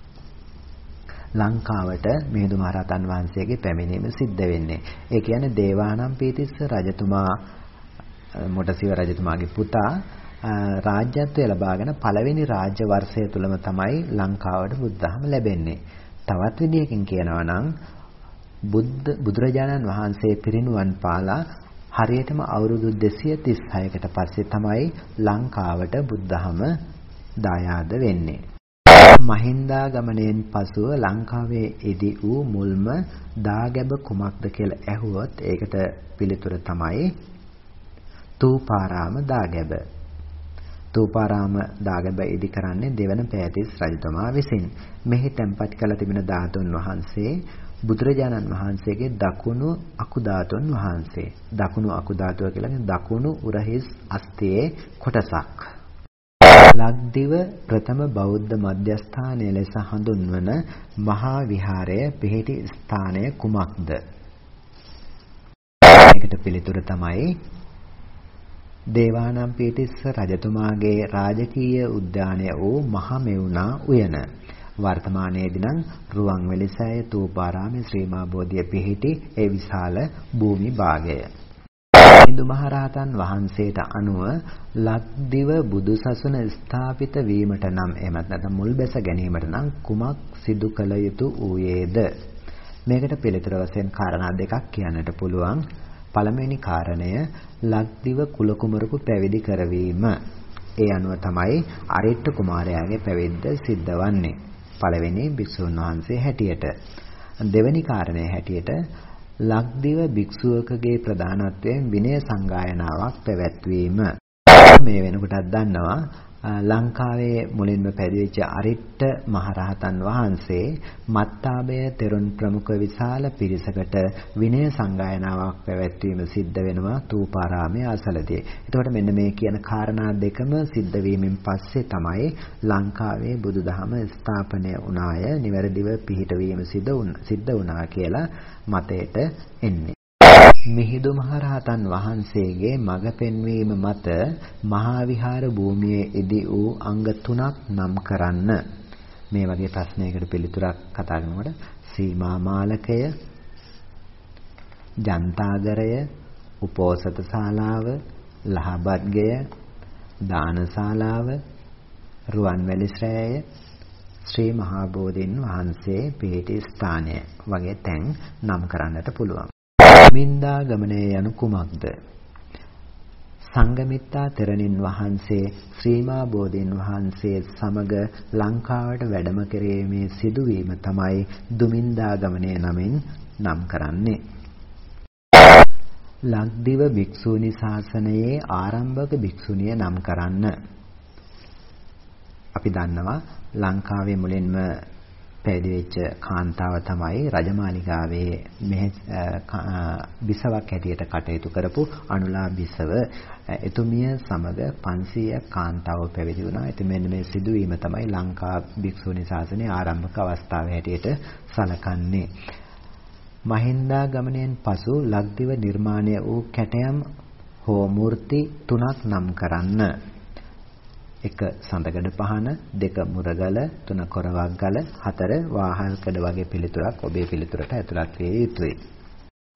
ලංකාවට මිහිඳු මහරහතන් වහන්සේගේ පැමිණීම සිද්ධ වෙන්නේ. ඒ කියන්නේ දේවානම්පියතිස්ස රජතුමා මොටසිව රජතුමාගේ පුතා රාජ්‍යත්වය ලබාගෙන පළවෙනි රාජ්‍ය වර්ෂය තුලම තමයි ලංකාවට බුද්ධහම ලැබෙන්නේ. තවත් විදිහකින් කියනවා නම් බුද්ධ බුදුරජාණන් වහන්සේ පිරිනුවන් පාලා හරියටම අවුරුදු දෙසිය තිස් හයකට පස්සේ තමයි ලංකාවට බුද්ධහම දායාද වෙන්නේ. මහින්දාගමනයෙන් පසුව ලංකාවේ ඉදි වූ මුල්ම දාගැබ කුමක්ද කියලා ඇහුවොත් ඒකට පිළිතුර තමයි තූපාරාම දාගැබ. තූපාරාම දාගැබ ඉදි කරන්නේ දෙවන පෑතිස් රජතුමා විසින්. මෙහි තැන්පත් කළ තිබෙන ධාතුන් වහන්සේ බුදුරජාණන් වහන්සේගේ දකුණු අකුධාතුන් වහන්සේ. දකුණු අකුධාතුව කියලා කියන්නේ දකුණු උරහිස් අස්තියේ කොටසක්. ලක්දිව ප්‍රථම බෞද්ධ මධ්‍යස්ථානය ලෙස හඳුන්වන මහා විහාරය පිහිටි ස්ථානය කුමක්ද? මේකට පිළිතුර තමයි දේවානම්පියතිස්ස රජතුමාගේ රාජකීය උද්‍යානය වූ මහමෙවුනා උයන. වර්තමානයේදී නම් රුවන්වැලිසෑය තූපාරාමයේ ශ්‍රී මහා බෝධිය පිහිටි ඒ විශාල භූමි භාගය. මිහිඳු මහරහතන් වහන්සේට අනුව ලක්දිව බුදුසසුන ස්ථාපිත වීමට නම් එමත් නැත්නම් මුල් බැස ගැනීමට නම් කුමක් සිදු කළ යුතු වූයේද? මේකට පිළිතුර වශයෙන් කාරණා දෙකක් කියන්නට පුළුවන්. පළමුවෙනි කාරණය ලක්දිව කුල කුමරකු පැවිදි කරවීම. ඒ අනුව තමයි අරිට්ඨ කුමාරයාගේ පැවිද්ද සිද්ධ වන්නේ. පළවෙනි භික්ෂුන් වහන්සේ හැටියට. දෙවෙනි කාරණය හැටියට ලක්දිව භික්ෂුවකගේ ප්‍රධානත්වයෙන් විනය සංගායනාවක් පැවැත්වීම. මේ වෙනකොටත් දන්නවා ලංකාවේ මුලින්ම පැවිදිච්ච අරිට්ඨ මහරහතන් වහන්සේ මත්තාභය තෙරුන් ප්‍රමුඛ විශාල පිරිසකට විනය සංගායනාවක් පැවැත්වීම සිද්ධ වෙනවා තූපාරාමයේ අසලදී. එතකොට මෙන්න මේ කියන කාරණා දෙකම සිද්ධ වීමෙන් පස්සේ තමයි ලංකාවේ බුදුදහම ස්ථාපනය වුණාය, නිවැරදිව පිහිටවීම සිද්ධ වුණා කියලා මතයට එන්නේ. මිහිඳු මහරහතන් වහන්සේගේ මඟ පෙන්වීම මත මහා විහාර භූමියේ ඉදි වූ අංග තුනක් නම් කරන්න. මේ වගේ ප්‍රශ්නයකට පිළිතුරක් කතා කරනකොට සීමා මාලකය, ජන්තාගරය, උපෝසත ශාලාව, ලහබත්ගය, දානශාලාව, රුවන්වැලිසෑය, ශ්‍රී මහා බෝධීන් වහන්සේ පිහිටි ස්ථානය වගේ තැන් නම් කරන්නට පුළුවන්. මිහින්දාගමනය යනු කුමක්ද? සංඝමිත්තා තෙරණින් වහන්සේ ශ්‍රී මහා බෝධීන් වහන්සේ සමග ලංකාවට වැඩම කිරීමේ සිදුවීම තමයි දුමින්දාගමනය නමින් නම් කරන්නේ. ලක්දිව භික්ෂුණී ශාසනයේ ආරම්භක භික්ෂුණිය නම් කරන්න. අපි දන්නවා ලංකාවේ මුලින්ම පැවිදි වෙච්ච කාන්තාව තමයි රජමාලිගාවේ මෙහෙ බිසවක් හැටියට කටයුතු කරපු අනුලා බිසව. එතුමිය සමග පන්සීයක් කාන්තාව පැවිදි වුණා. ඉතින් මෙන්න මේ සිදුවීම තමයි ලංකා භික්ෂුණී ශාසනයේ ආරම්භක අවස්ථාව හැටියට සැලකන්නේ. මහින්දාගමනයෙන් පසු ලක්දිව නිර්මාණය වූ කැටයම් හෝ මූර්ති තුනක් නම් කරන්න. එක සඳගඩ පහන, දෙක මුරගල, තුන කොරවක්ගල, හතර වාහල්කඩ වගේ පිළිතුරක් ඔබේ පිළිතුරට ඇතුළත් විය යුතුයි.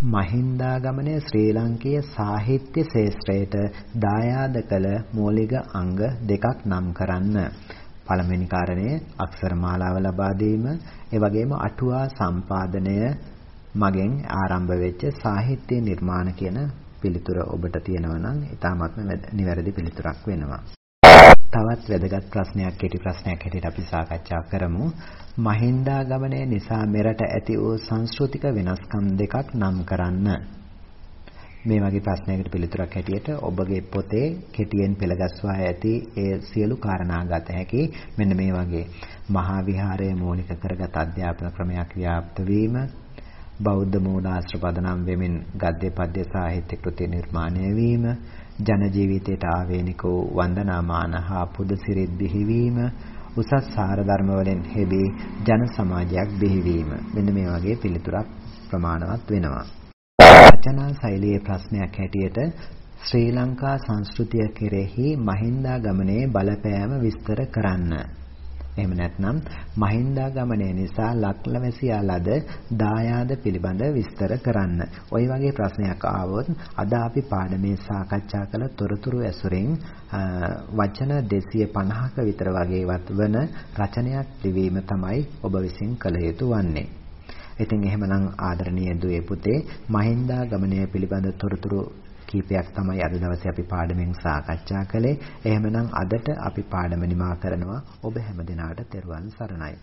මහින්දාගමනය ශ්‍රී ලාංකීය සාහිත්‍ය ශාස්ත්‍රයට දායාද කළ මූලික අංග දෙකක් නම් කරන්න. පළවෙනි කාරණය අක්ෂර මාලාව ලබා දීම, ඒ වගේම අටුවා සම්පාදනය මගෙන් ආරම්භ වෙච්ච සාහිත්‍ය නිර්මාණ කියන පිළිතුර ඔබට තියෙනවා නම් ඉතාමත්ම නිවැරදි පිළිතුරක් වෙනවා. තවත් වැදගත් ප්‍රශ්නයක් කෙටි ප්‍රශ්නයක් හැටියට අපි සාකච්ඡා කරමු. මහින්දාගමනය නිසා මෙරට ඇති වූ සංස්කෘතික වෙනස්කම් දෙකක් නම් කරන්න. මේ වගේ ප්‍රශ්නයකට පිළිතුරක් හැටියට ඔබගේ පොතේ කෙටියෙන් පෙළගස්වා ඇති ඒ සියලු කාරණා ගත හැකි මෙන්න මේ වගේ මහා විහාරය මූලික කරගත් අධ්‍යාපන ක්‍රමයක් ව්‍යාප්ත වීම, බෞද්ධ මූලාශ්‍ර පදනම් වෙමින් ගද්‍ය පද්‍ය සාහිත්‍ය කෘති නිර්මාණය වීම, ජන ජීවිතයට ආවේනික වූ වන්දනාමාන හා පුද සිරිත් බිහිවීම, උසස් සාර ධර්ම වලින් හෙබි ජන සමාජයක් බිහිවීම. මෙන්න මේ වගේ පිළිතුරක් ප්‍රමාණවත් වෙනවා. රචනා ශෛලියේ ප්‍රශ්නයක් හැටියට ශ්‍රී ලංකා සංස්කෘතිය කෙරෙහි මහින්දාගමනයේ බලපෑම විස්තර කරන්න. එහෙම නැත්නම් මහින්දාගමනය නිසා ලක්ලවැසියා ලද දායාද පිළිබඳ විස්තර කරන්න. ওই වගේ ප්‍රශ්නයක් ආවොත් අද අපි පාඩමේ සාකච්ඡා කළ තොරතුරු ඇසුරින් වචන දෙසිය පනහක විතර වගේවත් වන රචනයක් ලිවීම තමයි ඔබ විසින් කළ යුතු වන්නේ. ඉතින් එහෙමනම් ආදරණීය දුවේ පුතේ මහින්දාගමනය පිළිබඳ තොරතුරු කීපයක් තමයි අද දවසේ අපි පාඩමෙන් සාකච්ඡා කළේ. එහෙමනම් අදට අපි පාඩම නිමා කරනවා. ඔබ හැම දිනාට තෙරුවන් සරණයි.